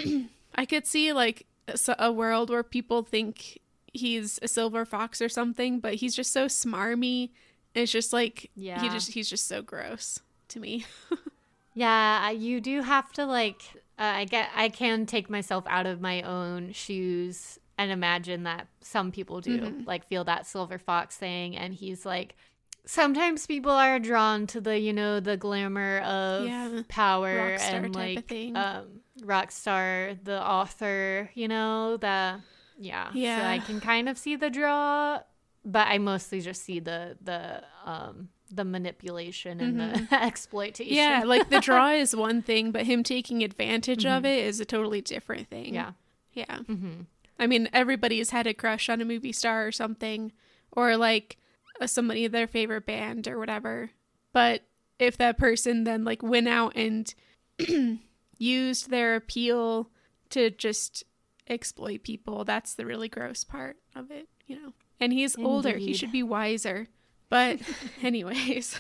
I could see like s- a world where people think he's a silver fox or something, but he's just so smarmy. It's just like Yeah. he just he's just so gross to me. Yeah, I- you do have to like. Uh, I get. I can take myself out of my own shoes and imagine that some people do Mhm. like feel that silver fox thing, and he's like. Sometimes people are drawn to the, you know, the glamour of Yeah, power rock star and type of like thing. um rock star, the author, you know, the yeah. So Yeah. I can kind of see the draw, but I mostly just see the the um the manipulation and the exploitation. Yeah, like the draw is one thing, but him taking advantage of it is a totally different thing. Yeah. Yeah. Mm-hmm. I mean, everybody's had a crush on a movie star or something, or like uh, somebody of their favorite band or whatever. But if that person then like went out and used their appeal to just exploit people, that's the really gross part of it, you know. And he's older, he Indeed. should be wiser. But anyways.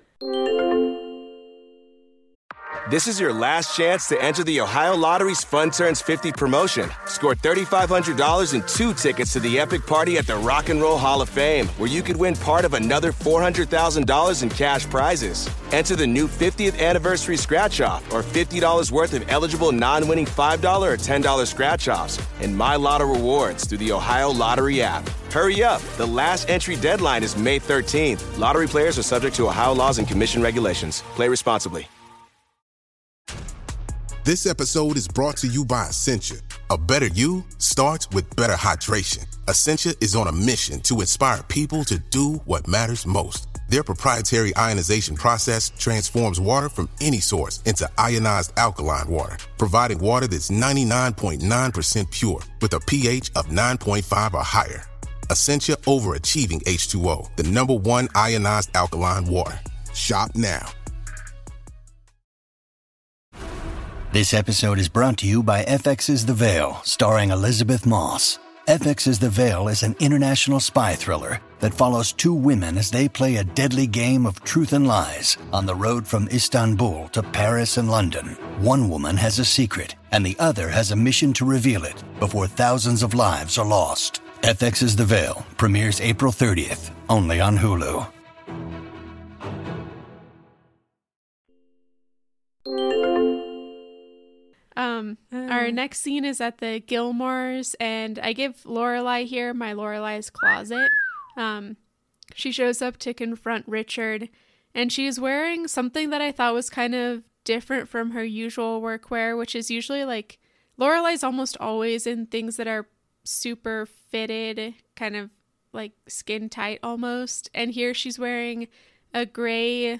This is your last chance to enter the Ohio Lottery's Fun Turns fifty promotion. Score three thousand five hundred dollars and two tickets to the epic party at the Rock and Roll Hall of Fame, where you could win part of another four hundred thousand dollars in cash prizes. Enter the new fiftieth anniversary scratch-off or fifty dollars worth of eligible non-winning five dollars or ten dollars scratch-offs and My Lotto rewards through the Ohio Lottery app. Hurry up. The last entry deadline is May thirteenth. Lottery players are subject to Ohio laws and commission regulations. Play responsibly. This episode is brought to you by Essentia. A better you starts with better hydration. Essentia is on a mission to inspire people to do what matters most. Their proprietary ionization process transforms water from any source into ionized alkaline water, providing water that's ninety-nine point nine percent pure with a pH of nine point five or higher. Essentia overachieving H two O, the number one ionized alkaline water. Shop now. This episode is brought to you by F X's The Veil, starring Elizabeth Moss. F X's The Veil is an international spy thriller that follows two women as they play a deadly game of truth and lies on the road from Istanbul to Paris and London. One woman has a secret, and the other has a mission to reveal it before thousands of lives are lost. F X's The Veil premieres April thirtieth, only on Hulu. Um, all our next scene is at the Gilmores, and I give Lorelai here my Lorelai's closet. Um, she shows up to confront Richard, and she's wearing something that I thought was kind of different from her usual workwear, which is usually like, Lorelai's almost always in things that are super fitted, kind of like skin tight almost. And here she's wearing a gray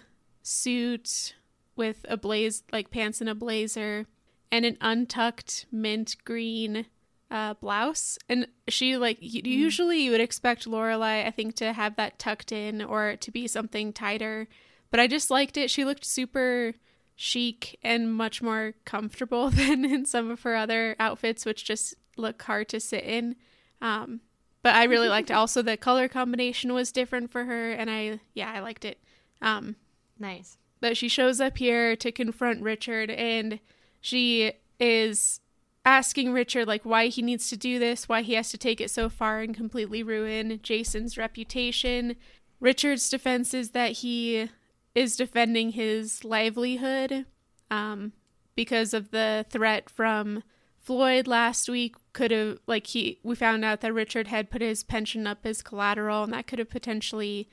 suit with a blaze, like pants and a blazer, and an untucked mint green uh, blouse. And she like, mm. usually you would expect Lorelai, I think, to have that tucked in or to be something tighter. But I just liked it. She looked super chic and much more comfortable than in some of her other outfits, which just look hard to sit in. Um, but I really liked it. Also, the color combination was different for her, and I, yeah, I liked it. Um, nice. But she shows up here to confront Richard, and she is asking Richard, like, why he needs to do this, why he has to take it so far and completely ruin Jason's reputation. Richard's defense is that he is defending his livelihood um, because of the threat from Floyd last week. Could have, like, he, we found out that Richard had put his pension up as collateral, and that could have potentially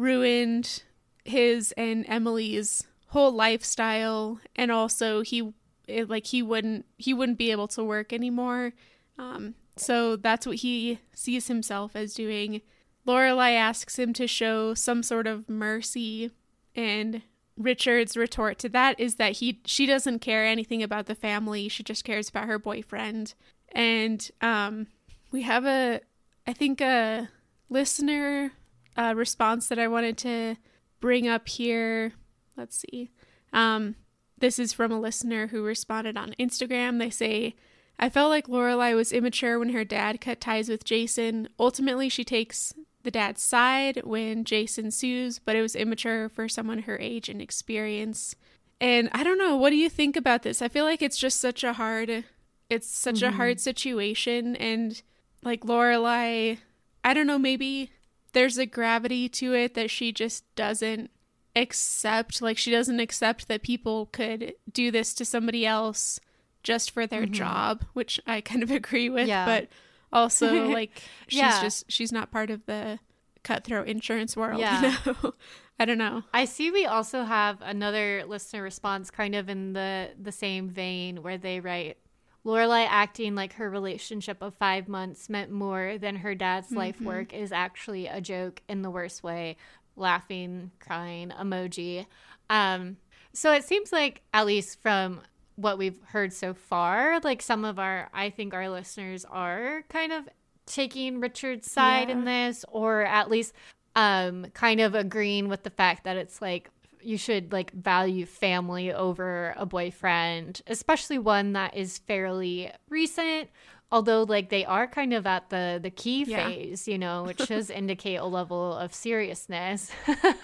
ruined his and Emily's whole lifestyle. And also he, it, like, he wouldn't, he wouldn't be able to work anymore. Um, so that's what he sees himself as doing. Lorelai asks him to show some sort of mercy, and Richard's retort to that is that he she doesn't care anything about the family. She just cares about her boyfriend. And um, we have a, I think, a listener uh, response that I wanted to bring up here. Let's see. Um, this is from a listener who responded on Instagram. They say, I felt like Lorelai was immature when her dad cut ties with Jason. Ultimately, she takes the dad's side when Jason sues, but it was immature for someone her age and experience. And I don't know, what do you think about this? I feel like it's just such a hard, it's such mm-hmm. a hard situation. And like Lorelai, I don't know, maybe there's a gravity to it that she just doesn't accept. Like, she doesn't accept that people could do this to somebody else just for their mm-hmm. job, which I kind of agree with. Yeah. But also, like, she's yeah. just, she's not part of the cutthroat insurance world. Yeah. You know? I don't know. I see we also have another listener response kind of in the, the same vein where they write, Lorelai acting like her relationship of five months meant more than her dad's mm-hmm. life work is actually a joke in the worst way. Laughing, crying, emoji. Um, so it seems like, at least from what we've heard so far, like some of our, I think our listeners are kind of taking Richard's side yeah. in this, or at least um, kind of agreeing with the fact that it's like, you should like value family over a boyfriend, especially one that is fairly recent. Although, like, they are kind of at the, the key yeah. phase, you know, which does indicate a level of seriousness.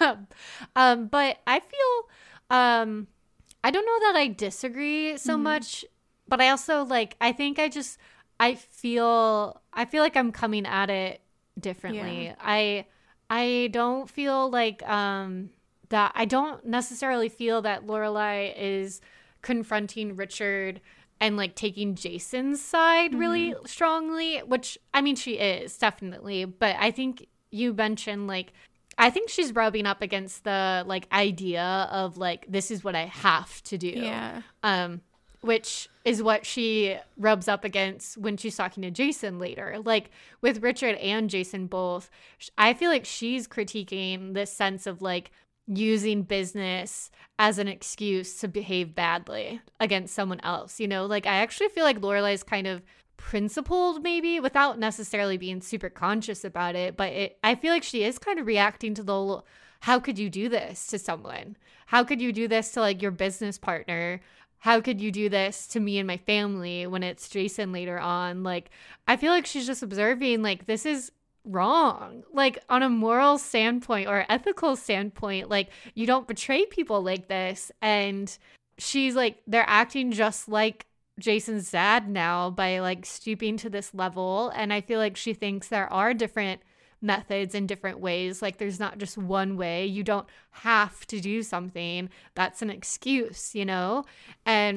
um, but I feel, um, I don't know that I disagree so mm-hmm. much, but I also, like, I think I just, I feel, I feel like I'm coming at it differently. Yeah. I, I don't feel like, um, that, I don't necessarily feel that Lorelai is confronting Richard and like taking Jason's side really mm-hmm. strongly, which I mean, she is definitely, but I think you mentioned like, I think she's rubbing up against the like idea of like, this is what I have to do. Yeah. Um, which is what she rubs up against when she's talking to Jason later. Like with Richard and Jason both, I feel like she's critiquing this sense of like, using business as an excuse to behave badly against someone else, you know? Like, I actually feel like Lorelai is kind of principled, maybe, without necessarily being super conscious about it, but it, I feel like she is kind of reacting to the, how could you do this to someone? How could you do this to, like, your business partner? How could you do this to me and my family when it's Jason later on? Like, I feel like she's just observing, like, this is wrong, like on a moral standpoint or ethical standpoint, like you don't betray people like this. And she's like, they're acting just like Jason's dad now by like stooping to this level. And I feel like she thinks there are different methods and different ways. Like there's not just one way. You don't have to do something. That's an excuse, you know? And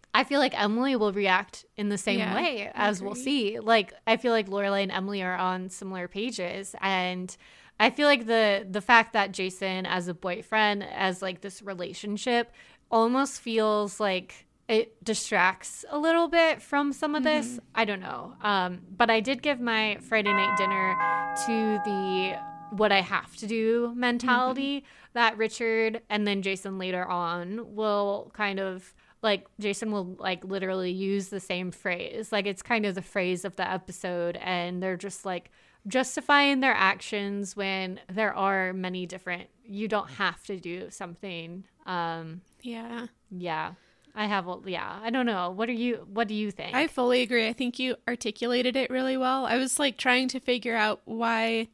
I feel like Emily will react in the same Yeah, way, I as we'll agree. see. Like, I feel like Lorelai and Emily are on similar pages, and I feel like the the fact that Jason as a boyfriend, as like this relationship, almost feels like it distracts a little bit from some of this. Mm-hmm. I don't know. Um, but I did give my Friday night dinner to the what I have to do mentality Mm-hmm. that Richard and then Jason later on will kind of like Jason will like literally use the same phrase. Like it's kind of the phrase of the episode, and they're just like justifying their actions when there are many different, you don't have to do something. Um, Yeah. yeah. I have, a, yeah, I don't know. What are you, what do you think? I fully agree. I think you articulated it really well. I was like trying to figure out why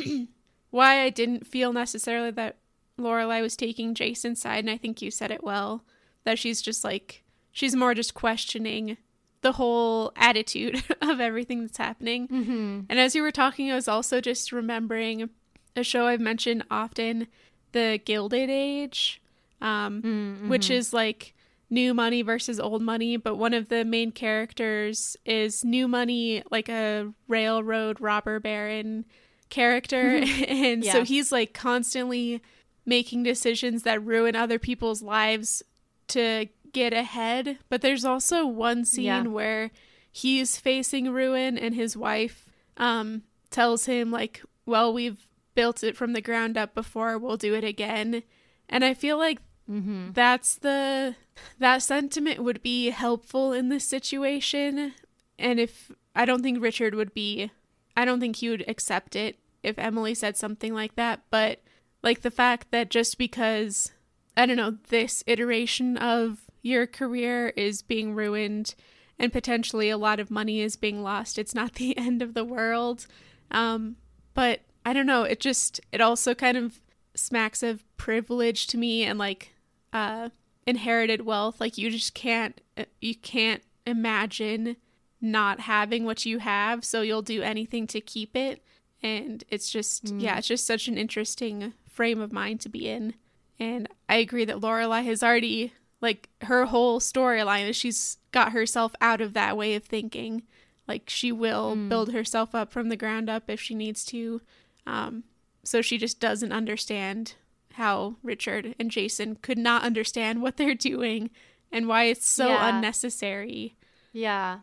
why I didn't feel necessarily that Lorelai was taking Jason's side, and I think you said it well, that she's just like she's more just questioning the whole attitude of everything that's happening. Mm-hmm. And as you were talking, I was also just remembering a show I've mentioned often, The Gilded Age, um, Mm-hmm. which is like new money versus old money, but one of the main characters is new money, like a railroad robber baron character. And Yeah. so he's like constantly making decisions that ruin other people's lives to get ahead. But there's also one scene Yeah. where he's facing ruin and his wife um tells him like, well, we've built it from the ground up before, we'll do it again. And I feel like Mm-hmm. that's the that sentiment would be helpful in this situation. And if I don't think Richard would be I don't think he would accept it if Emily said something like that. But like the fact that just because I don't know, this iteration of your career is being ruined and potentially a lot of money is being lost, it's not the end of the world. Um, but I don't know, it just it also kind of smacks of privilege to me, and like uh inherited wealth. Like you just can't you can't imagine not having what you have, so you'll do anything to keep it. And it's just mm. yeah it's just such an interesting frame of mind to be in. And I agree that Lorelai has already, like, her whole storyline is she's got herself out of that way of thinking. Like she will mm. build herself up from the ground up if she needs to. Um So she just doesn't understand how Richard and Jason could not understand what they're doing and why it's so Yeah. unnecessary. Yeah.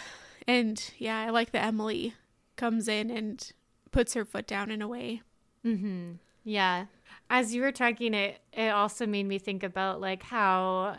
And yeah, I like that Emily comes in and puts her foot down in a way. Mm-hmm. Yeah. As you were talking, it, it also made me think about like how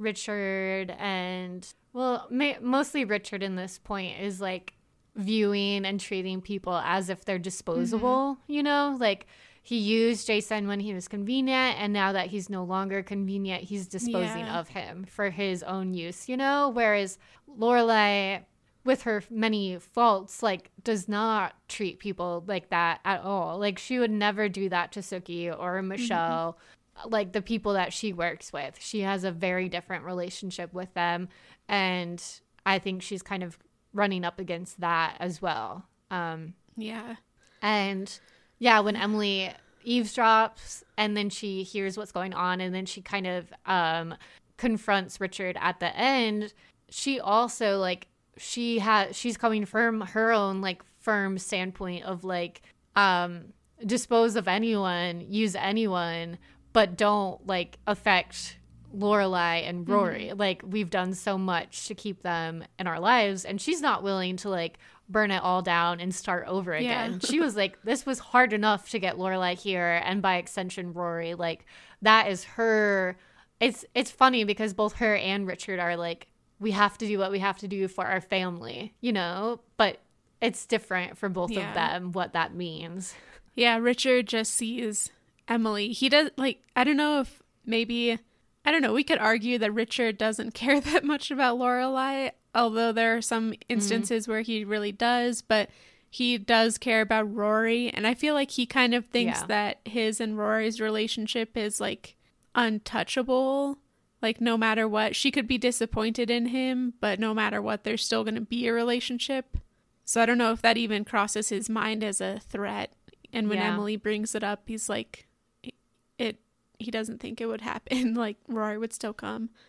Richard and, well, ma- mostly Richard in this point is like viewing and treating people as if they're disposable, mm-hmm. you know, like he used Jason when he was convenient, and now that he's no longer convenient, he's disposing Yeah. of him for his own use, you know, whereas Lorelai, with her many faults, like does not treat people like that at all. Like she would never do that to Sookie or Michelle, mm-hmm. like the people that she works with. She has a very different relationship with them, and I think she's kind of running up against that as well. Um, yeah. And yeah, when Emily eavesdrops and then she hears what's going on, and then she kind of um, confronts Richard at the end, she also like, she has, she's coming from her own like firm standpoint of like, um, dispose of anyone, use anyone, but don't like affect Lorelai and Rory. Mm-hmm. Like we've done so much to keep them in our lives, and she's not willing to like burn it all down and start over again. Yeah. She was like, this was hard enough to get Lorelai here, and by extension Rory. Like that is her. It's it's funny because both her and Richard are like, we have to do what we have to do for our family, you know, but it's different for both yeah. of them what that means. Yeah, Richard just sees Emily. He does, like, I don't know if maybe, I don't know, we could argue that Richard doesn't care that much about Lorelai, although there are some instances mm-hmm. where he really does, but he does care about Rory. And I feel like he kind of thinks yeah. that his and Rory's relationship is like untouchable. Like no matter what, she could be disappointed in him, but no matter what, there's still going to be a relationship. So I don't know if that even crosses his mind as a threat. And when yeah. Emily brings it up, he's like, it, he doesn't think it would happen. Like Rory would still come.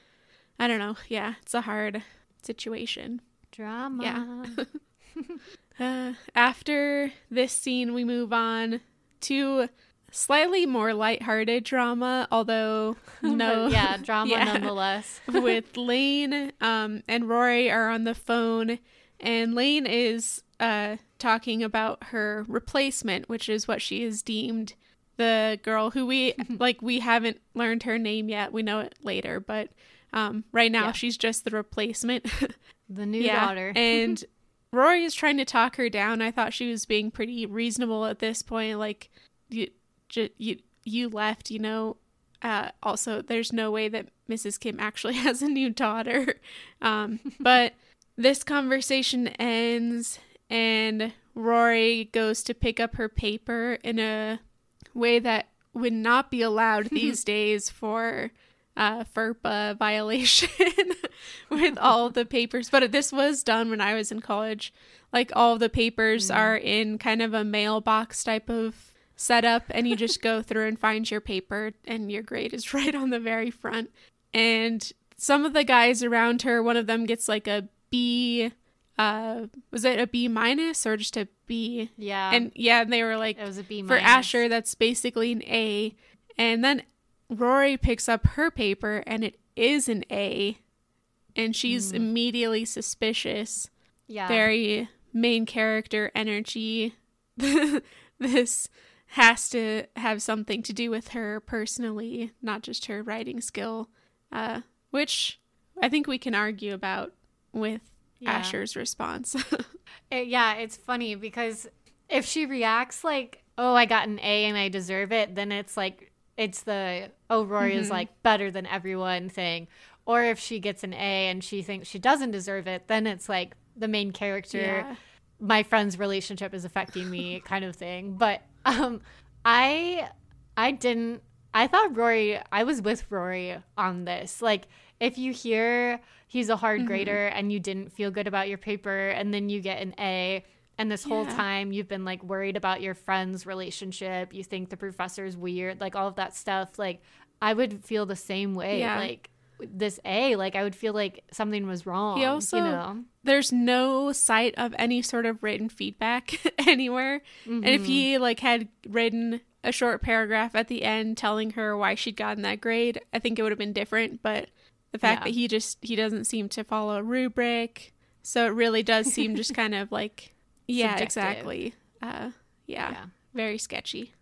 I don't know. Yeah, it's a hard situation. Drama. Yeah. uh, after this scene, we move on to slightly more lighthearted drama, although no. But yeah, drama yeah. nonetheless. With Lane um, and Rory are on the phone, and Lane is uh, talking about her replacement, which is what she is deemed. The girl who we, like, we haven't learned her name yet. We know it later, but um, right now Yeah. she's just the replacement. The new yeah. daughter. And Rory is trying to talk her down. I thought she was being pretty reasonable at this point. Like, you, j- you, you left, you know. Uh, also, there's no way that Missus Kim actually has a new daughter. Um, but this conversation ends, and Rory goes to pick up her paper in a way that would not be allowed these days for uh, FERPA violation with all the papers. But this was done when I was in college. Like, all the papers mm. are in kind of a mailbox type of setup, and you just go through and find your paper, and your grade is right on the very front. And some of the guys around her, one of them gets like a B, uh, was it a B minus or just a B? Yeah. And yeah, they were like, it was a B for minus. Asher, that's basically an A. And then Rory picks up her paper, and it is an A, and she's mm. immediately suspicious. Yeah. Very main character energy. This has to have something to do with her personally, not just her writing skill, uh, which I think we can argue about with yeah. Asher's response. it, yeah, it's funny because if she reacts like, oh, I got an A and I deserve it, then it's like, it's the, oh, Rory mm-hmm. is like better than everyone thing. Or if she gets an A and she thinks she doesn't deserve it, then it's like the main character, yeah. my friend's relationship is affecting me kind of thing. But um, I, I didn't, I thought Rory, I was with Rory on this. Like, if you hear he's a hard mm-hmm. grader and you didn't feel good about your paper and then you get an A, and this yeah. whole time you've been like worried about your friend's relationship, you think the professor's weird, like all of that stuff, like I would feel the same way. Yeah. Like this A, like I would feel like something was wrong. He also, you know? There's no sight of any sort of written feedback anywhere. Mm-hmm. And if he like had written a short paragraph at the end telling her why she'd gotten that grade, I think it would have been different. But the fact yeah. that he just, he doesn't seem to follow a rubric. So it really does seem just kind of like, yeah, subjective. Exactly. Uh, yeah, yeah, very sketchy.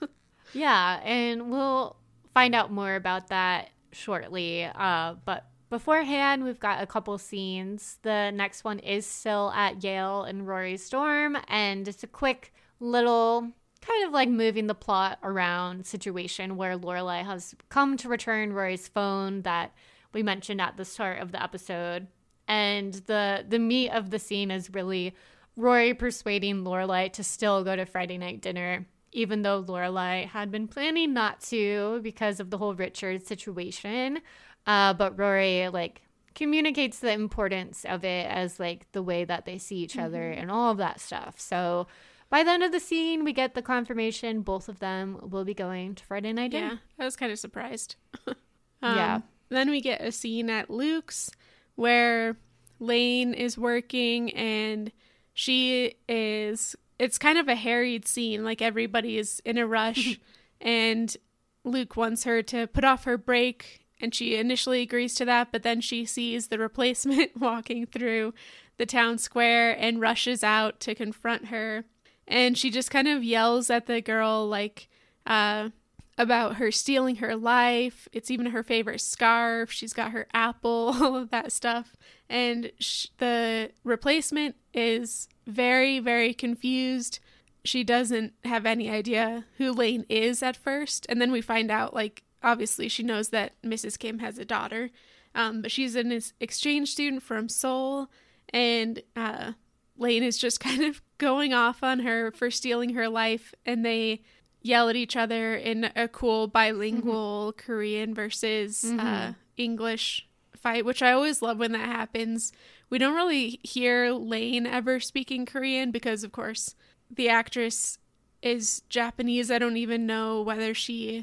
Yeah, and we'll find out more about that shortly. Uh, but beforehand, we've got a couple scenes. The next one is still at Yale in Rory's dorm, and it's a quick little kind of like moving the plot around situation where Lorelai has come to return Rory's phone that we mentioned at the start of the episode. And the the meat of the scene is really Rory persuading Lorelai to still go to Friday night dinner, even though Lorelai had been planning not to because of the whole Richard situation. Uh, but Rory, like, communicates the importance of it as, like, the way that they see each mm-hmm. other and all of that stuff. So by the end of the scene, we get the confirmation both of them will be going to Friday night dinner. Yeah, I was kind of surprised. um, yeah. Then we get a scene at Luke's where Lane is working and she is, it's kind of a harried scene. Like everybody is in a rush and Luke wants her to put off her break and she initially agrees to that, but then she sees the replacement walking through the town square and rushes out to confront her. And she just kind of yells at the girl like uh, about her stealing her life. It's even her favorite scarf. She's got her apple, all of that stuff. And sh- the replacement is very, very confused. She doesn't have any idea who Lane is at first. And then we find out, like, obviously she knows that Missus Kim has a daughter. Um, but she's an exchange student from Seoul. And uh, Lane is just kind of going off on her for stealing her life. And they yell at each other in a cool bilingual mm-hmm. Korean versus mm-hmm. uh, English fight, which I always love when that happens. We don't really hear Lane ever speaking Korean because, of course, the actress is Japanese. I don't even know whether she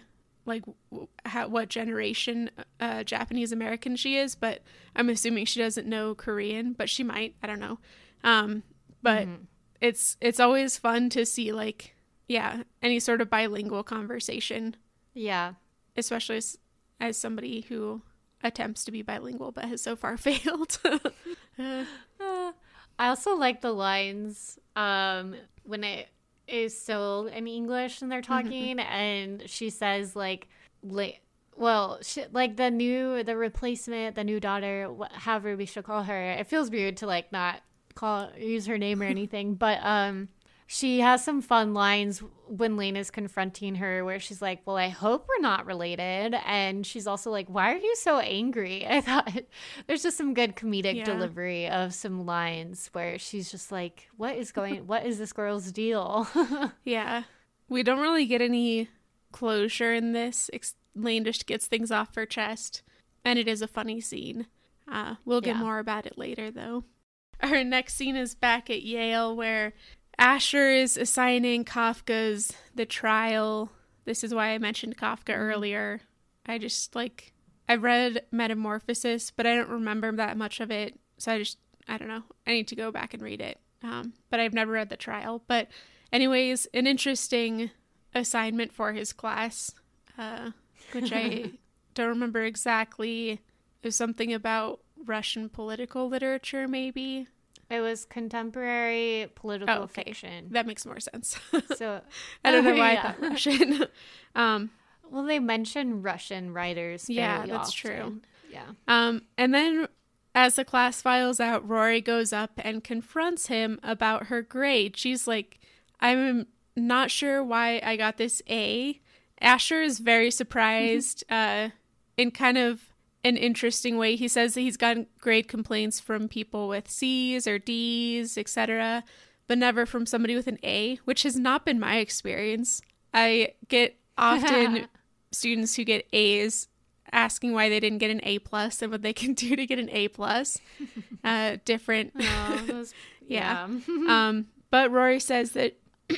like w- how, what generation uh, Japanese American she is, but I'm assuming she doesn't know Korean, but she might. I don't know. Um, but mm-hmm. it's it's always fun to see like yeah any sort of bilingual conversation. Yeah, especially as, as somebody who attempts to be bilingual but has so far failed. uh, uh, I also like the lines um, when it is still in English and they're talking, mm-hmm. and she says like, like well, she, like the new, the replacement, the new daughter, wh- however we should call her. It feels weird to like not call use her name or anything, but um. She has some fun lines when Lane is confronting her where she's like, well, I hope we're not related. And she's also like, why are you so angry? I thought there's just some good comedic yeah. delivery of some lines where she's just like, what is going, what is this girl's deal? Yeah. We don't really get any closure in this. Lane just gets things off her chest. And it is a funny scene. Uh, we'll get yeah. more about it later, though. Our next scene is back at Yale where Asher is assigning Kafka's The Trial. This is why I mentioned Kafka earlier. I just, like, I've read Metamorphosis, but I don't remember that much of it. So I just, I don't know. I need to go back and read it. Um, but I've never read The Trial. But anyways, an interesting assignment for his class, uh, which I don't remember exactly. It was something about Russian political literature, maybe. It was contemporary political oh, okay. fiction. That makes more sense. So I don't know why yeah. I thought Russian. um, well, they mention Russian writers. Yeah, that's often. true. Yeah. Um, and then as the class files out, Rory goes up and confronts him about her grade. She's like, I'm not sure why I got this A. Asher is very surprised uh, in kind of an interesting way. He says that he's gotten grade complaints from people with C's or D's, et cetera, but never from somebody with an A, which has not been my experience. I get often students who get A's asking why they didn't get an A plus and what they can do to get an A plus. Uh, different. Oh, those, yeah. yeah. um, but Rory says that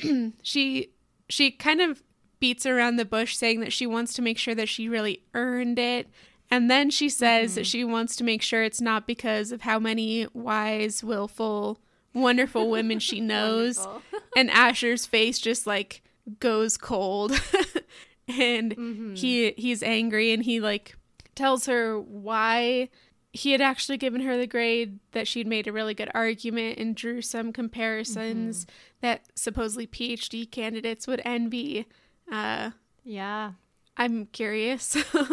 she she kind of beats around the bush, saying that she wants to make sure that she really earned it. And then she says mm-hmm. that she wants to make sure it's not because of how many wise, willful, wonderful women she knows. And Asher's face just like goes cold. And mm-hmm. he he's angry, and he like tells her why he had actually given her the grade, that she'd made a really good argument and drew some comparisons mm-hmm. that supposedly P H D candidates would envy. Uh, yeah. I'm curious.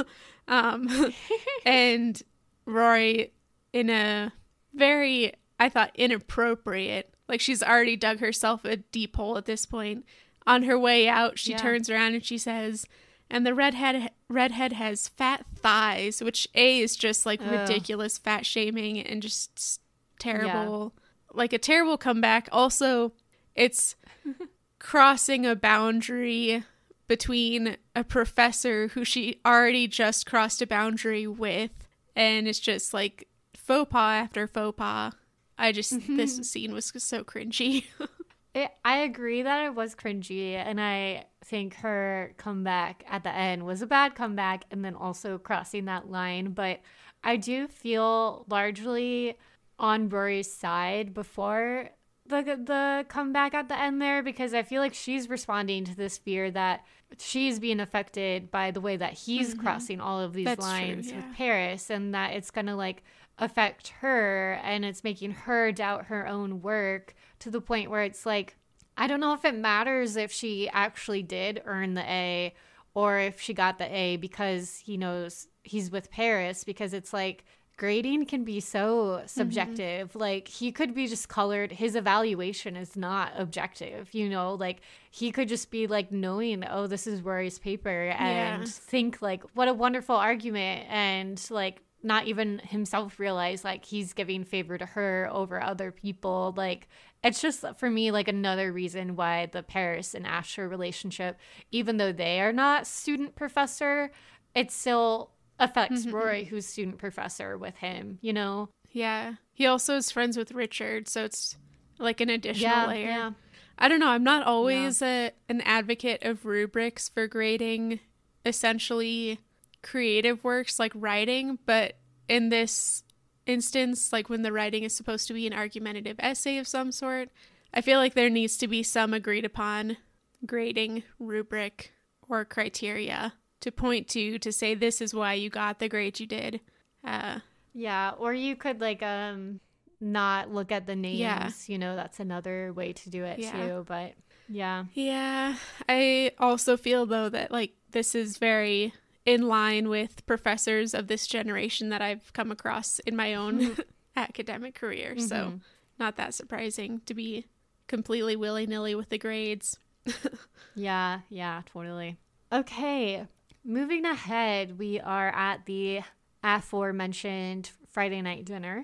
um, and Rory, in a very, I thought, inappropriate, like she's already dug herself a deep hole at this point. On her way out, she yeah. turns around and she says, and the redhead redhead has fat thighs, which A is just like Ugh. ridiculous fat shaming and just terrible, yeah. like a terrible comeback. Also, it's crossing a boundary between a professor who she already just crossed a boundary with, and it's just like faux pas after faux pas. I just, mm-hmm. this scene was so cringy. it, I agree that it was cringy, and I think her comeback at the end was a bad comeback, and then also crossing that line, but I do feel largely on Rory's side before the the comeback at the end there, because I feel like she's responding to this fear that she's being affected by the way that he's mm-hmm. crossing all of these That's lines true, yeah. with Paris, and that it's gonna like affect her, and it's making her doubt her own work to the point where it's like, I don't know if it matters if she actually did earn the A or if she got the A because he knows he's with Paris, because it's like grading can be so subjective. Mm-hmm. Like he could be just colored. His evaluation is not objective, you know, like he could just be like knowing, oh, this is Rory's paper, and yeah. think like, what a wonderful argument. And like not even himself realize like he's giving favor to her over other people. Like it's just for me like another reason why the Paris and Asher relationship, even though they are not student professor, it still affects mm-hmm. Rory, who's student professor with him, you know? Yeah. He also is friends with Richard, so it's like an additional yeah, layer. Yeah. I don't know. I'm not always yeah. a, an advocate of rubrics for grading, essentially creative works like writing, but in this instance, like when the writing is supposed to be an argumentative essay of some sort, I feel like there needs to be some agreed upon grading rubric or criteria to point to to say this is why you got the grade you did. Uh, yeah, or you could like um not look at the names. Yeah. You know, that's another way to do it Yeah. too. But yeah, yeah, I also feel though that like this is very in line with professors of this generation that I've come across in my own academic career. So Mm-hmm. not that surprising to be completely willy-nilly with the grades. yeah, yeah, totally. Okay, moving ahead, we are at the aforementioned Friday night dinner,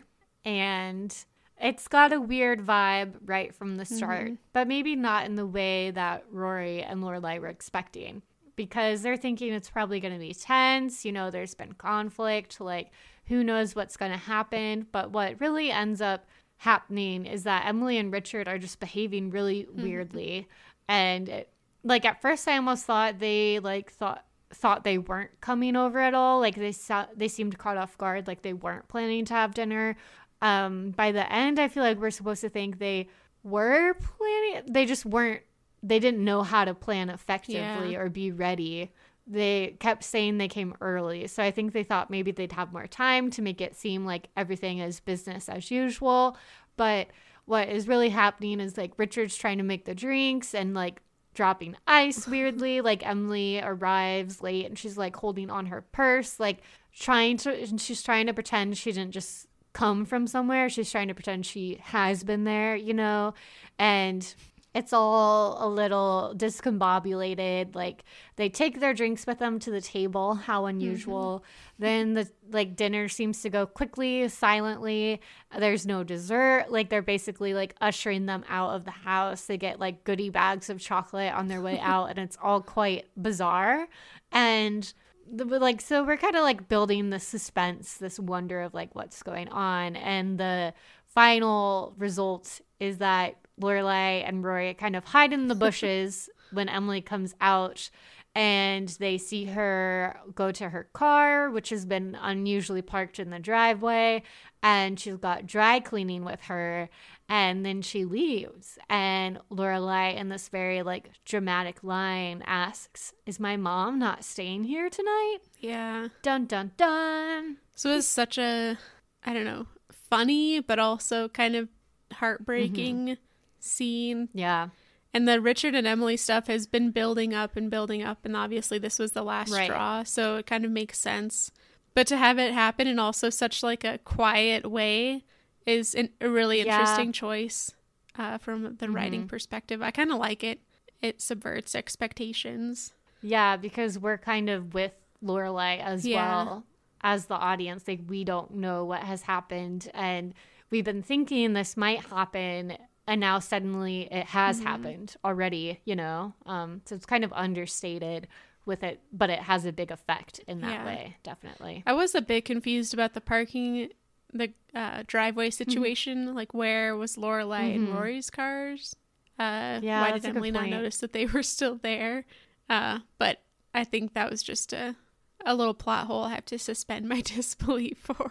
and it's got a weird vibe right from the start, Mm-hmm. but maybe not in the way that Rory and Lorelai were expecting, because they're thinking it's probably going to be tense. You know, there's been conflict, like who knows what's going to happen. But what really ends up happening is that Emily and Richard are just behaving really Mm-hmm. weirdly. And it, like at first I almost thought they like thought thought they weren't coming over at all. Like they saw, they seemed caught off guard, like they weren't planning to have dinner. Um, by the end, I feel like we're supposed to think they were planning. They just weren't. They didn't know how to plan effectively Yeah. or be ready. They kept saying they came early. So I think they thought maybe they'd have more time to make it seem like everything is business as usual. But what is really happening is like Richard's trying to make the drinks and like dropping ice weirdly. Like Emily arrives late and she's like holding on her purse, like trying to, and she's trying to pretend she didn't just come from somewhere. She's trying to pretend she has been there, you know, and it's all a little discombobulated. Like they take their drinks with them to the table. How unusual. Mm-hmm. Then the like dinner seems to go quickly, silently. There's no dessert. Like they're basically like ushering them out of the house. They get like goodie bags of chocolate on their way out, and it's all quite bizarre. And the, like so we're kind of like building the suspense, this wonder of like what's going on. And the final result is that Lorelai and Rory kind of hide in the bushes when Emily comes out, and they see her go to her car, which has been unusually parked in the driveway, and she's got dry cleaning with her, and then she leaves. And Lorelai, in this very like dramatic line, asks, "Is my mom not staying here tonight?" Yeah. Dun dun dun. So it was such a, I don't know, funny, but also kind of heartbreaking Mm-hmm. scene. Yeah. And the Richard and Emily stuff has been building up and building up, and obviously this was the last Right. straw, so it kind of makes sense. But to have it happen in also such like a quiet way is an, a really Yeah. interesting choice uh, from the writing perspective. I kind of like it. It subverts expectations. Yeah, because we're kind of with Lorelai as Yeah. well as the audience. Like we don't know what has happened, and we've been thinking this might happen, and now suddenly it has Mm-hmm. happened already, you know? Um, so it's kind of understated with it, but it has a big effect in that Yeah. way, definitely. I was a bit confused about the parking, the uh, driveway Mm-hmm. situation. Like, where was Lorelai and Rory's cars? Uh, Yeah, why that's did a good Emily not point. notice that they were still there? Uh, but I think that was just a, a little plot hole I have to suspend my disbelief for.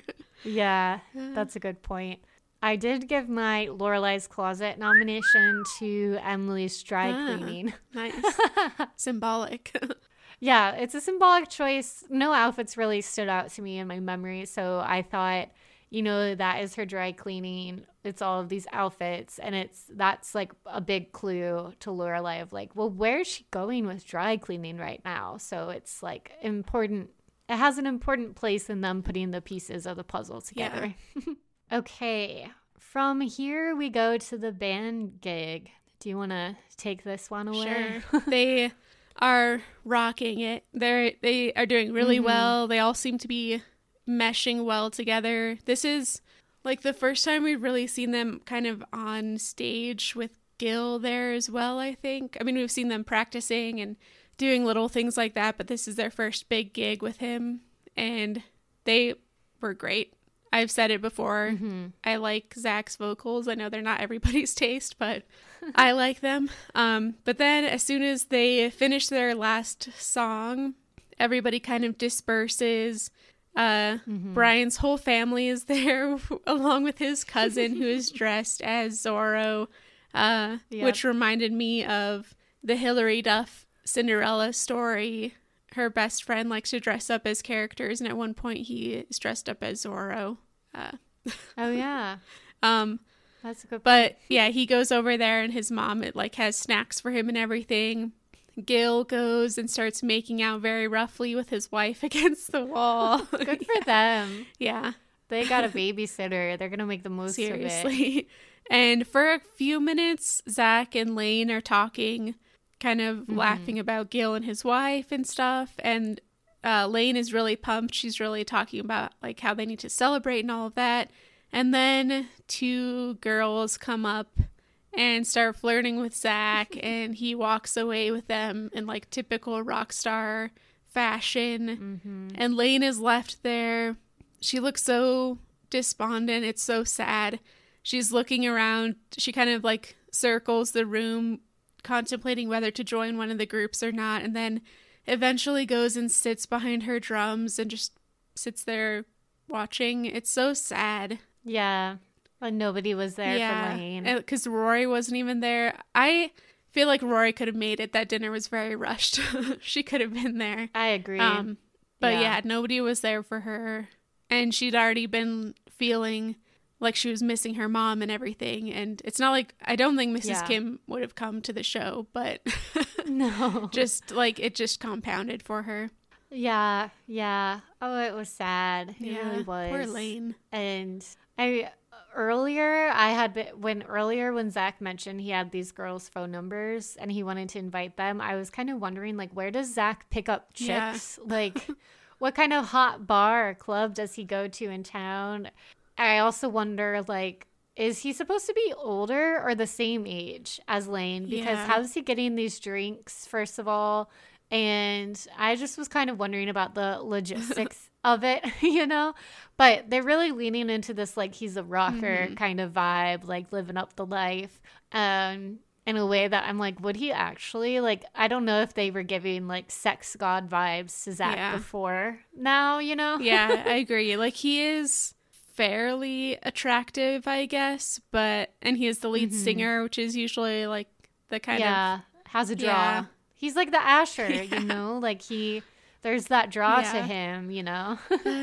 Yeah, that's a good point. I did give my Lorelai's Closet nomination to Emily's dry Ah. cleaning. Nice. Symbolic. Yeah, it's a symbolic choice. No outfits really stood out to me in my memory, so I thought, you know, that is her dry cleaning. It's all of these outfits, and it's that's like a big clue to Lorelai of like, well, where is she going with dry cleaning right now? So it's like important. It has an important place in them putting the pieces of the puzzle together. Okay, from here we go to the band gig. Do you want to take this one away? Sure. They are rocking it. They're they are doing really Mm-hmm. well. They all seem to be meshing well together. This is like the first time we've really seen them kind of on stage with Gil there as well, I think. I mean, we've seen them practicing and doing little things like that, but this is their first big gig with him, and they were great. I've said it before. Mm-hmm. I like Zach's vocals. I know they're not everybody's taste, but I like them. Um, but then as soon as they finish their last song, everybody kind of disperses. Uh, mm-hmm. Brian's whole family is there along with his cousin who is dressed as Zorro, uh, yep. which reminded me of the Hilary Duff Cinderella story. Her best friend likes to dress up as characters, and at one point he is dressed up as Zorro. Uh, oh, yeah. um, That's a good point. But, yeah, he goes over there, and his mom, it, like, has snacks for him and everything. Gil goes and starts making out very roughly with his wife against the wall. Good for them. Yeah. They got a babysitter. They're going to make the most Seriously. of it. And for a few minutes, Zach and Lane are talking, kind of mm-hmm. laughing about Gil and his wife and stuff. And uh, Lane is really pumped. She's really talking about like how they need to celebrate and all of that. And then two girls come up and start flirting with Zach, and he walks away with them in like typical rock star fashion. Mm-hmm. And Lane is left there. She looks so despondent. It's so sad. She's looking around. She kind of like circles the room, contemplating whether to join one of the groups or not, and then eventually goes and sits behind her drums and just sits there watching. It's so sad. Yeah. But nobody was there yeah, for Lane. Because Rory wasn't even there. I feel like Rory could have made it. That dinner was very rushed. She could have been there. I agree. Um, but yeah. yeah, nobody was there for her. And she'd already been feeling like she was missing her mom and everything. And it's not like, I don't think Missus Yeah. Kim would have come to the show, but no. just like it just compounded for her. Yeah, yeah. Oh, it was sad. It yeah, really was. Poor Lane. And I earlier I had been, when earlier when Zach mentioned he had these girls' phone numbers and he wanted to invite them, I was kind of wondering like, where does Zach pick up chicks? Yeah. Like, what kind of hot bar or club does he go to in town? I also wonder like, is he supposed to be older or the same age as Lane? Because Yeah. how is he getting these drinks, first of all? And I just was kind of wondering about the logistics of it, you know? But they're really leaning into this, like, he's a rocker Mm-hmm. kind of vibe, like, living up the life um, in a way that I'm like, would he actually? Like, I don't know if they were giving, like, sex god vibes to Zach Yeah. before now, you know? Yeah, I agree. Like, he is fairly attractive, I guess, but, and he is the lead Mhm. singer, which is usually, like, the kind yeah, of, has a draw. Yeah. He's like the Asher, Yeah. you know? Like, he, there's that draw to Yeah. him, you know?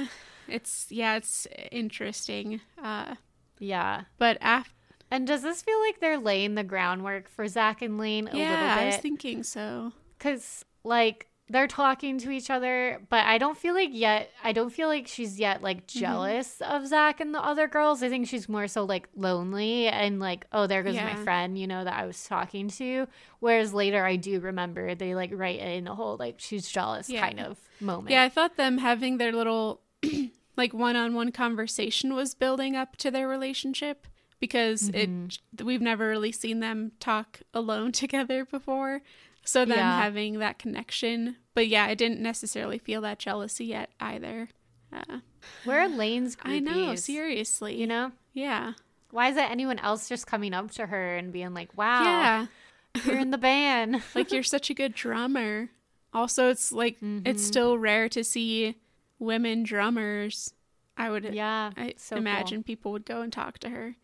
it's, yeah, it's interesting. Uh, yeah. but after, And does this feel like they're laying the groundwork for Zach and Lane a yeah, little I was bit? thinking so. Because, like, they're talking to each other, but I don't feel like yet, I don't feel like she's yet, like, jealous Mm-hmm. of Zach and the other girls. I think she's more so, like, lonely and, like, oh, there goes my Yeah. friend, you know, that I was talking to. Whereas later I do remember they, like, write in a whole, like, she's jealous Yeah. kind of moment. Yeah, I thought them having their little, like, one-on-one conversation was building up to their relationship, because Mm-hmm. it we've never really seen them talk alone together before. So them Yeah. having that connection. But yeah, I didn't necessarily feel that jealousy yet either. Uh, Where are Lane's groupies? I know, seriously. You know? Yeah. Why is it anyone else just coming up to her and being like, wow, Yeah. you're in the band? Like, you're such a good drummer. Also, it's like, Mm-hmm. it's still rare to see women drummers. I would Yeah, I so imagine cool. people would go and talk to her.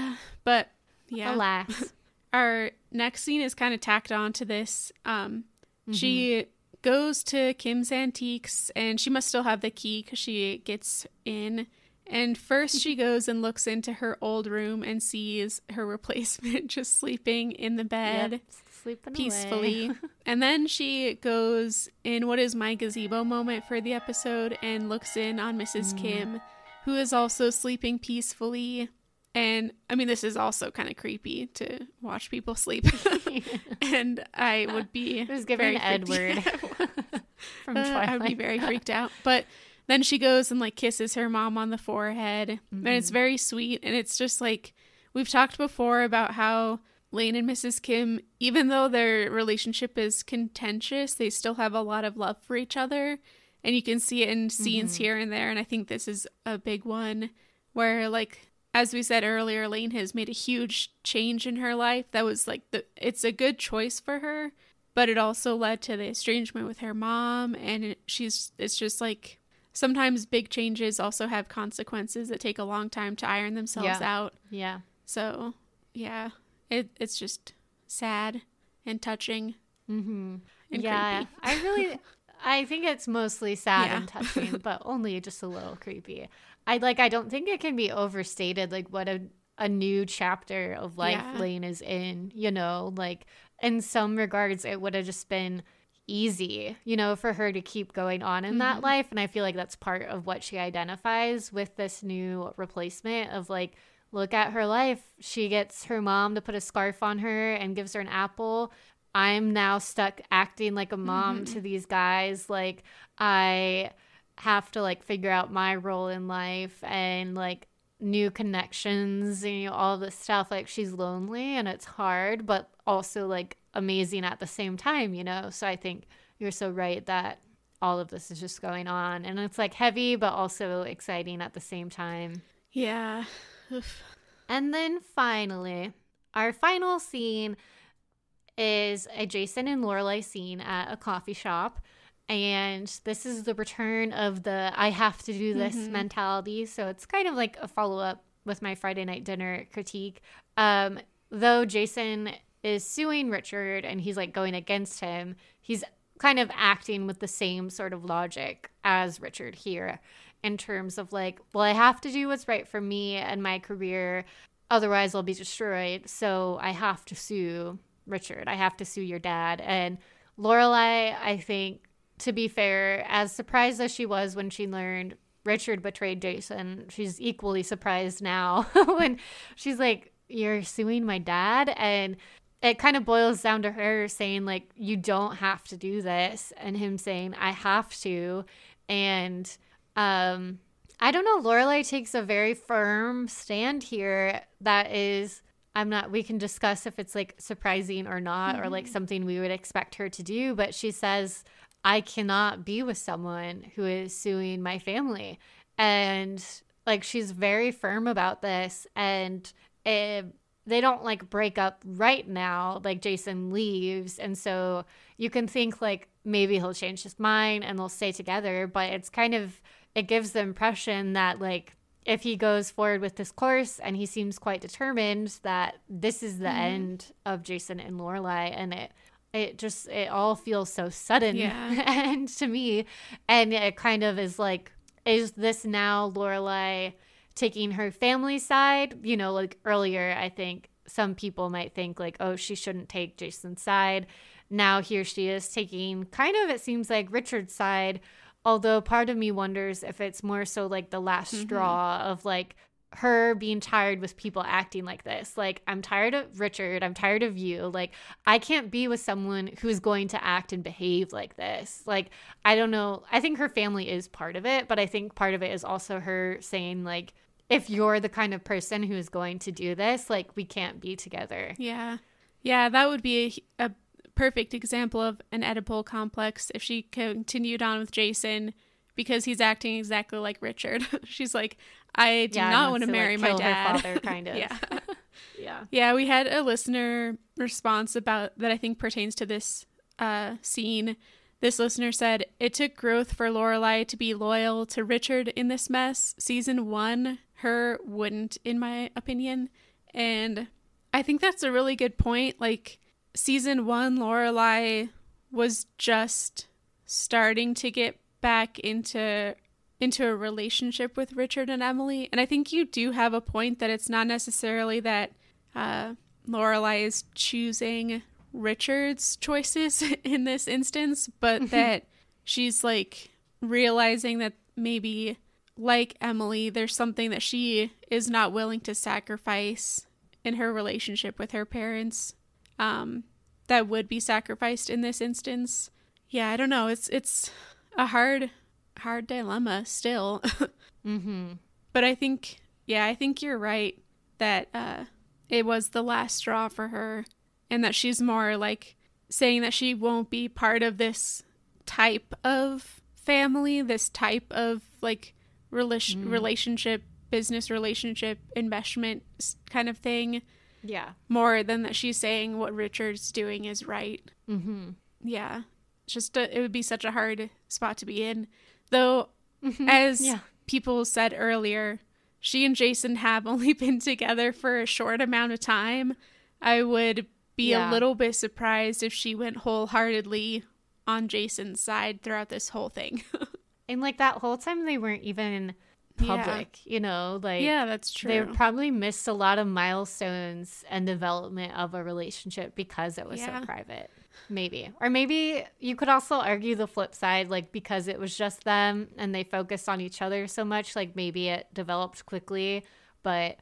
But yeah. Alas. Our next scene is kind of tacked on to this. Um, Mm-hmm. She goes to Kim's Antiques, and she must still have the key because she gets in. And first she goes and looks into her old room and sees her replacement just sleeping in the bed. Yep, sleeping Peacefully. away. And then she goes in what is my gazebo moment for the episode and looks in on Missus Mm. Kim, who is also sleeping peacefully. And I mean, this is also kind of creepy to watch people sleep. And I would be Who's giving very Edward from uh, Twilight? I would be very freaked out. But then she goes and like kisses her mom on the forehead. Mm-hmm. And it's very sweet. And it's just like, we've talked before about how Lane and Missus Kim, even though their relationship is contentious, they still have a lot of love for each other. And you can see it in scenes Mm-hmm. here and there. And I think this is a big one where, like, as we said earlier, Lane has made a huge change in her life. That was like the, it's a good choice for her. but it also led to the estrangement with her mom. And it, she's, it's just like, sometimes big changes also have consequences that take a long time to iron themselves yeah. out. Yeah. So, yeah, it it's just sad and touching. Mm-hmm. And yeah, creepy. I really, I think it's mostly sad Yeah. and touching, but only just a little creepy. I like, I don't think it can be overstated, like what a, a new chapter of life Yeah. Lane is in, you know, like in some regards, it would have just been easy, you know, for her to keep going on in that Mhm. life. And I feel like that's part of what she identifies with this new replacement of like, look at her life. She gets her mom to put a scarf on her and gives her an apple. I'm now stuck acting like a mom Mhm. to these guys. Like, I have to like figure out my role in life and like new connections and, you know, all this stuff. Like, she's lonely and it's hard, but also like amazing at the same time, you know? So I think you're so right that all of this is just going on, and it's like heavy, but also exciting at the same time. Yeah. Oof. And then finally, our final scene is a Jason and Lorelai scene at a coffee shop. And this is the return of the I have to do this Mhm. mentality. So it's kind of like a follow-up with my Friday night dinner critique. Um, though Jason is suing Richard and he's like going against him, he's kind of acting with the same sort of logic as Richard here, in terms of like, well, I have to do what's right for me and my career, otherwise I'll be destroyed. So I have to sue Richard. I have to sue your dad. And Lorelai, I think, to be fair, as surprised as she was when she learned Richard betrayed Jason, she's equally surprised now when she's like, you're suing my dad? And it kind of boils down to her saying, like, you don't have to do this, and him saying, I have to. And um, I don't know, Lorelai takes a very firm stand here that is, I'm not, we can discuss if it's like surprising or not, mm-hmm. or like something we would expect her to do, but she says, I cannot be with someone who is suing my family. And like, she's very firm about this. And it, they don't like break up right now. Like, Jason leaves. And so you can think like maybe he'll change his mind and they'll stay together. But it's kind of, it gives the impression that like, if he goes forward with this course and he seems quite determined, that this is the mm-hmm. end of Jason and Lorelai. And it, it just, it all feels so sudden. Yeah. And to me, and it kind of is like, is this now Lorelai taking her family side? You know, like earlier, I think some people might think like, oh, she shouldn't take Jason's side. Now here she is taking kind of, it seems like, Richard's side. Although part of me wonders if it's more so like the last mm-hmm. straw of like her being tired with people acting like this. Like, I'm tired of Richard. I'm tired of you. Like, I can't be with someone who's going to act and behave like this. Like, I don't know. I think her family is part of it, but I think part of it is also her saying like, if you're the kind of person who is going to do this, like, we can't be together. Yeah. Yeah, that would be a, a perfect example of an Oedipal complex if she continued on with Jason because he's acting exactly like Richard. She's like, I do yeah, not want to to marry like, my kill dad. Her father, kind of. yeah. yeah. Yeah, we had a listener response about that I think pertains to this uh, scene. This listener said, it took growth for Lorelai to be loyal to Richard in this mess. Season one, her wouldn't, in my opinion. And I think that's a really good point. Like, season one, Lorelai was just starting to get back into into a relationship with Richard and Emily. And I think you do have a point that it's not necessarily that uh, Lorelai is choosing Richard's choices in this instance, but that she's like realizing that maybe, like Emily, there's something that she is not willing to sacrifice in her relationship with her parents um, that would be sacrificed in this instance. Yeah, I don't know. It's it's a hard, hard dilemma still. mm-hmm. But I think, yeah, I think you're right that uh, it was the last straw for her, and that she's more like saying that she won't be part of this type of family, this type of like rela- mm. relationship, business relationship, enmeshment kind of thing. Yeah. More than that she's saying what Richard's doing is right. Mm-hmm. yeah, just a, it would be such a hard spot to be in. Though, Mm-hmm. as Yeah. people said earlier, she and Jason have only been together for a short amount of time. I would be Yeah. a little bit surprised if she went wholeheartedly on Jason's side throughout this whole thing. And like that whole time they weren't even public, you know, like Yeah, that's true. they probably missed a lot of milestones and development of a relationship because it was Yeah. so private. Maybe. Or maybe you could also argue the flip side, like because it was just them and they focused on each other so much, like maybe it developed quickly, but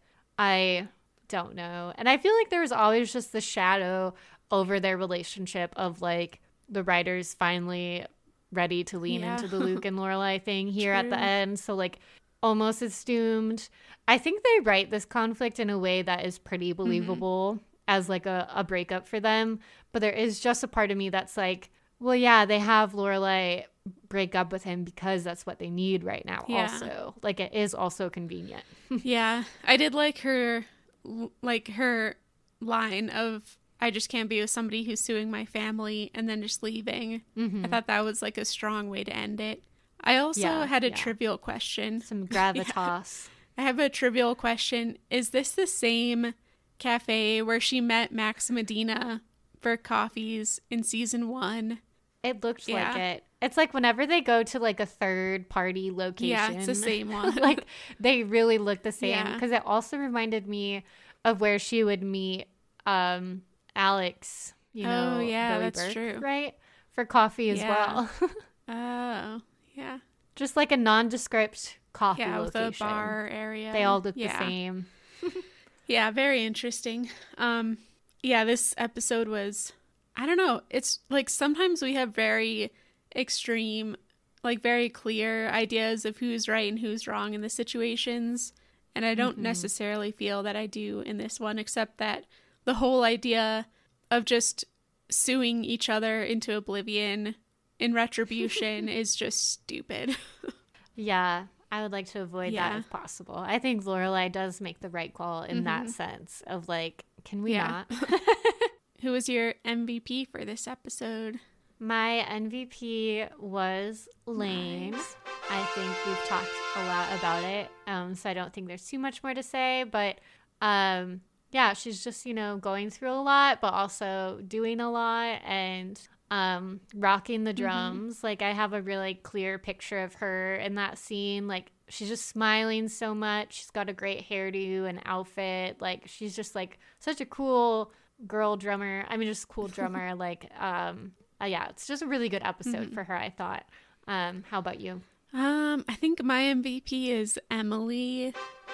I don't know. And I feel like there was always just the shadow over their relationship of like the writers finally ready to lean Yeah. into the Luke and Lorelai thing here at the True. end. So like almost it's doomed. I think they write this conflict in a way that is pretty believable Mm-hmm. as like a, a breakup for them. But there is just a part of me that's like, well, yeah, they have Lorelai break up with him because that's what they need right now. Yeah. Also, like it is also convenient. Yeah, I did like her, like her line of, I just can't be with somebody who's suing my family and then just leaving. Mm-hmm. I thought that was like a strong way to end it. I also Yeah, had a yeah. trivial question. Some gravitas. I have a trivial question. Is this the same cafe where she met Max Medina for coffees in season one? It looked Yeah. like it. It's like whenever they go to like a third party location. Yeah, it's the same one. Like they really look the same. Yeah. Because it also reminded me of where she would meet um, Alex, you know, Oh, yeah, Billy that's Burke, true. right? For coffee as Yeah. well. Oh, yeah. Just like a nondescript coffee Yeah, with location. a bar area. They all look yeah. the same. Yeah, very interesting. Um, yeah, this episode was, I don't know, it's like sometimes we have very extreme, like very clear ideas of who's right and who's wrong in the situations. And I don't Mm-hmm. necessarily feel that I do in this one, except that the whole idea of just suing each other into oblivion in retribution is just stupid. Yeah, I would like to avoid Yeah. that if possible. I think Lorelai does make the right call in that sense of like, can we Yeah. not? Who was your M V P for this episode? My M V P was Lane. Nice. I think we've talked a lot about it, um, so I don't think there's too much more to say. But um, yeah, she's just, you know, going through a lot, but also doing a lot and um, rocking the drums. Like, I have a really clear picture of her in that scene. Like, she's just smiling so much. She's got a great hairdo and outfit. Like, she's just, like, such a cool girl drummer. I mean, just cool drummer. like, um, uh, yeah, it's just a really good episode for her, I thought. Um, how about you? Um, I think my M V P is Emily.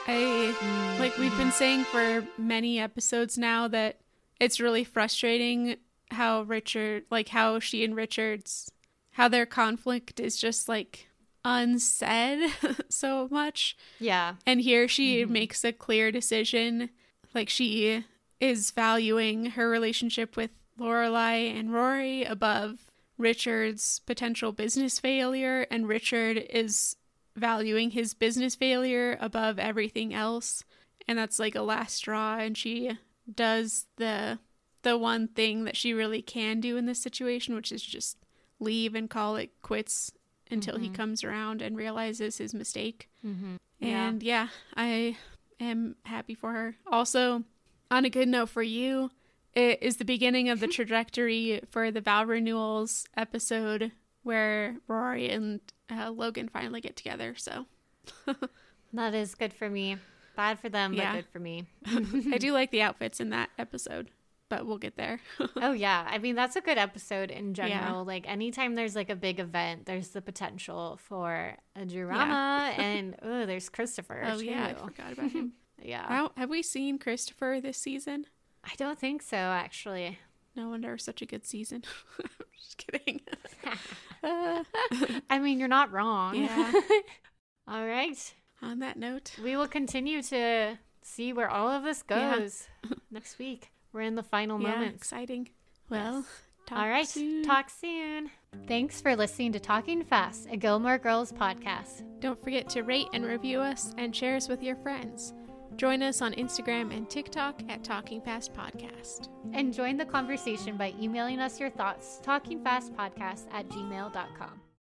I like we've been saying for many episodes now that it's really frustrating how Richard, like how she and Richard's, how their conflict is just like unsaid so much. Yeah. And here she makes a clear decision. Like she is valuing her relationship with Lorelai and Rory above Richard's potential business failure, and Richard is valuing his business failure above everything else. And that's like a last straw, and she does the the one thing that she really can do in this situation, which is just leave and call it quits until he comes around and realizes his mistake. Mm-hmm. And yeah, I am happy for her. Also, on a good note for you, it is the beginning of the trajectory for the vow renewals episode where Rory and uh, Logan finally get together. So That is good for me. Bad for them, Yeah. but good for me. I do like the outfits in that episode, but we'll get there. Oh, yeah. I mean, that's a good episode in Yeah. general. Like, anytime there's, like, a big event, there's the potential for a drama. And, oh, there's Christopher, Oh too. yeah, I forgot about him. Yeah. How, have we seen Christopher this season? I don't think so, actually. No wonder it was such a good season. Just kidding. Uh, I mean, you're not wrong. yeah. All right. On that note, We will continue to see where all of this Yeah. goes next week. We're in the final yeah, moments. exciting. Well, talk All right. soon. Talk soon. Thanks for listening to Talking Fast, a Gilmore Girls podcast. Don't forget to rate and review us and share us with your friends. Join us on Instagram and TikTok at Talking Fast Podcast. And join the conversation by emailing us your thoughts, talkingfastpodcast at gmail dot com.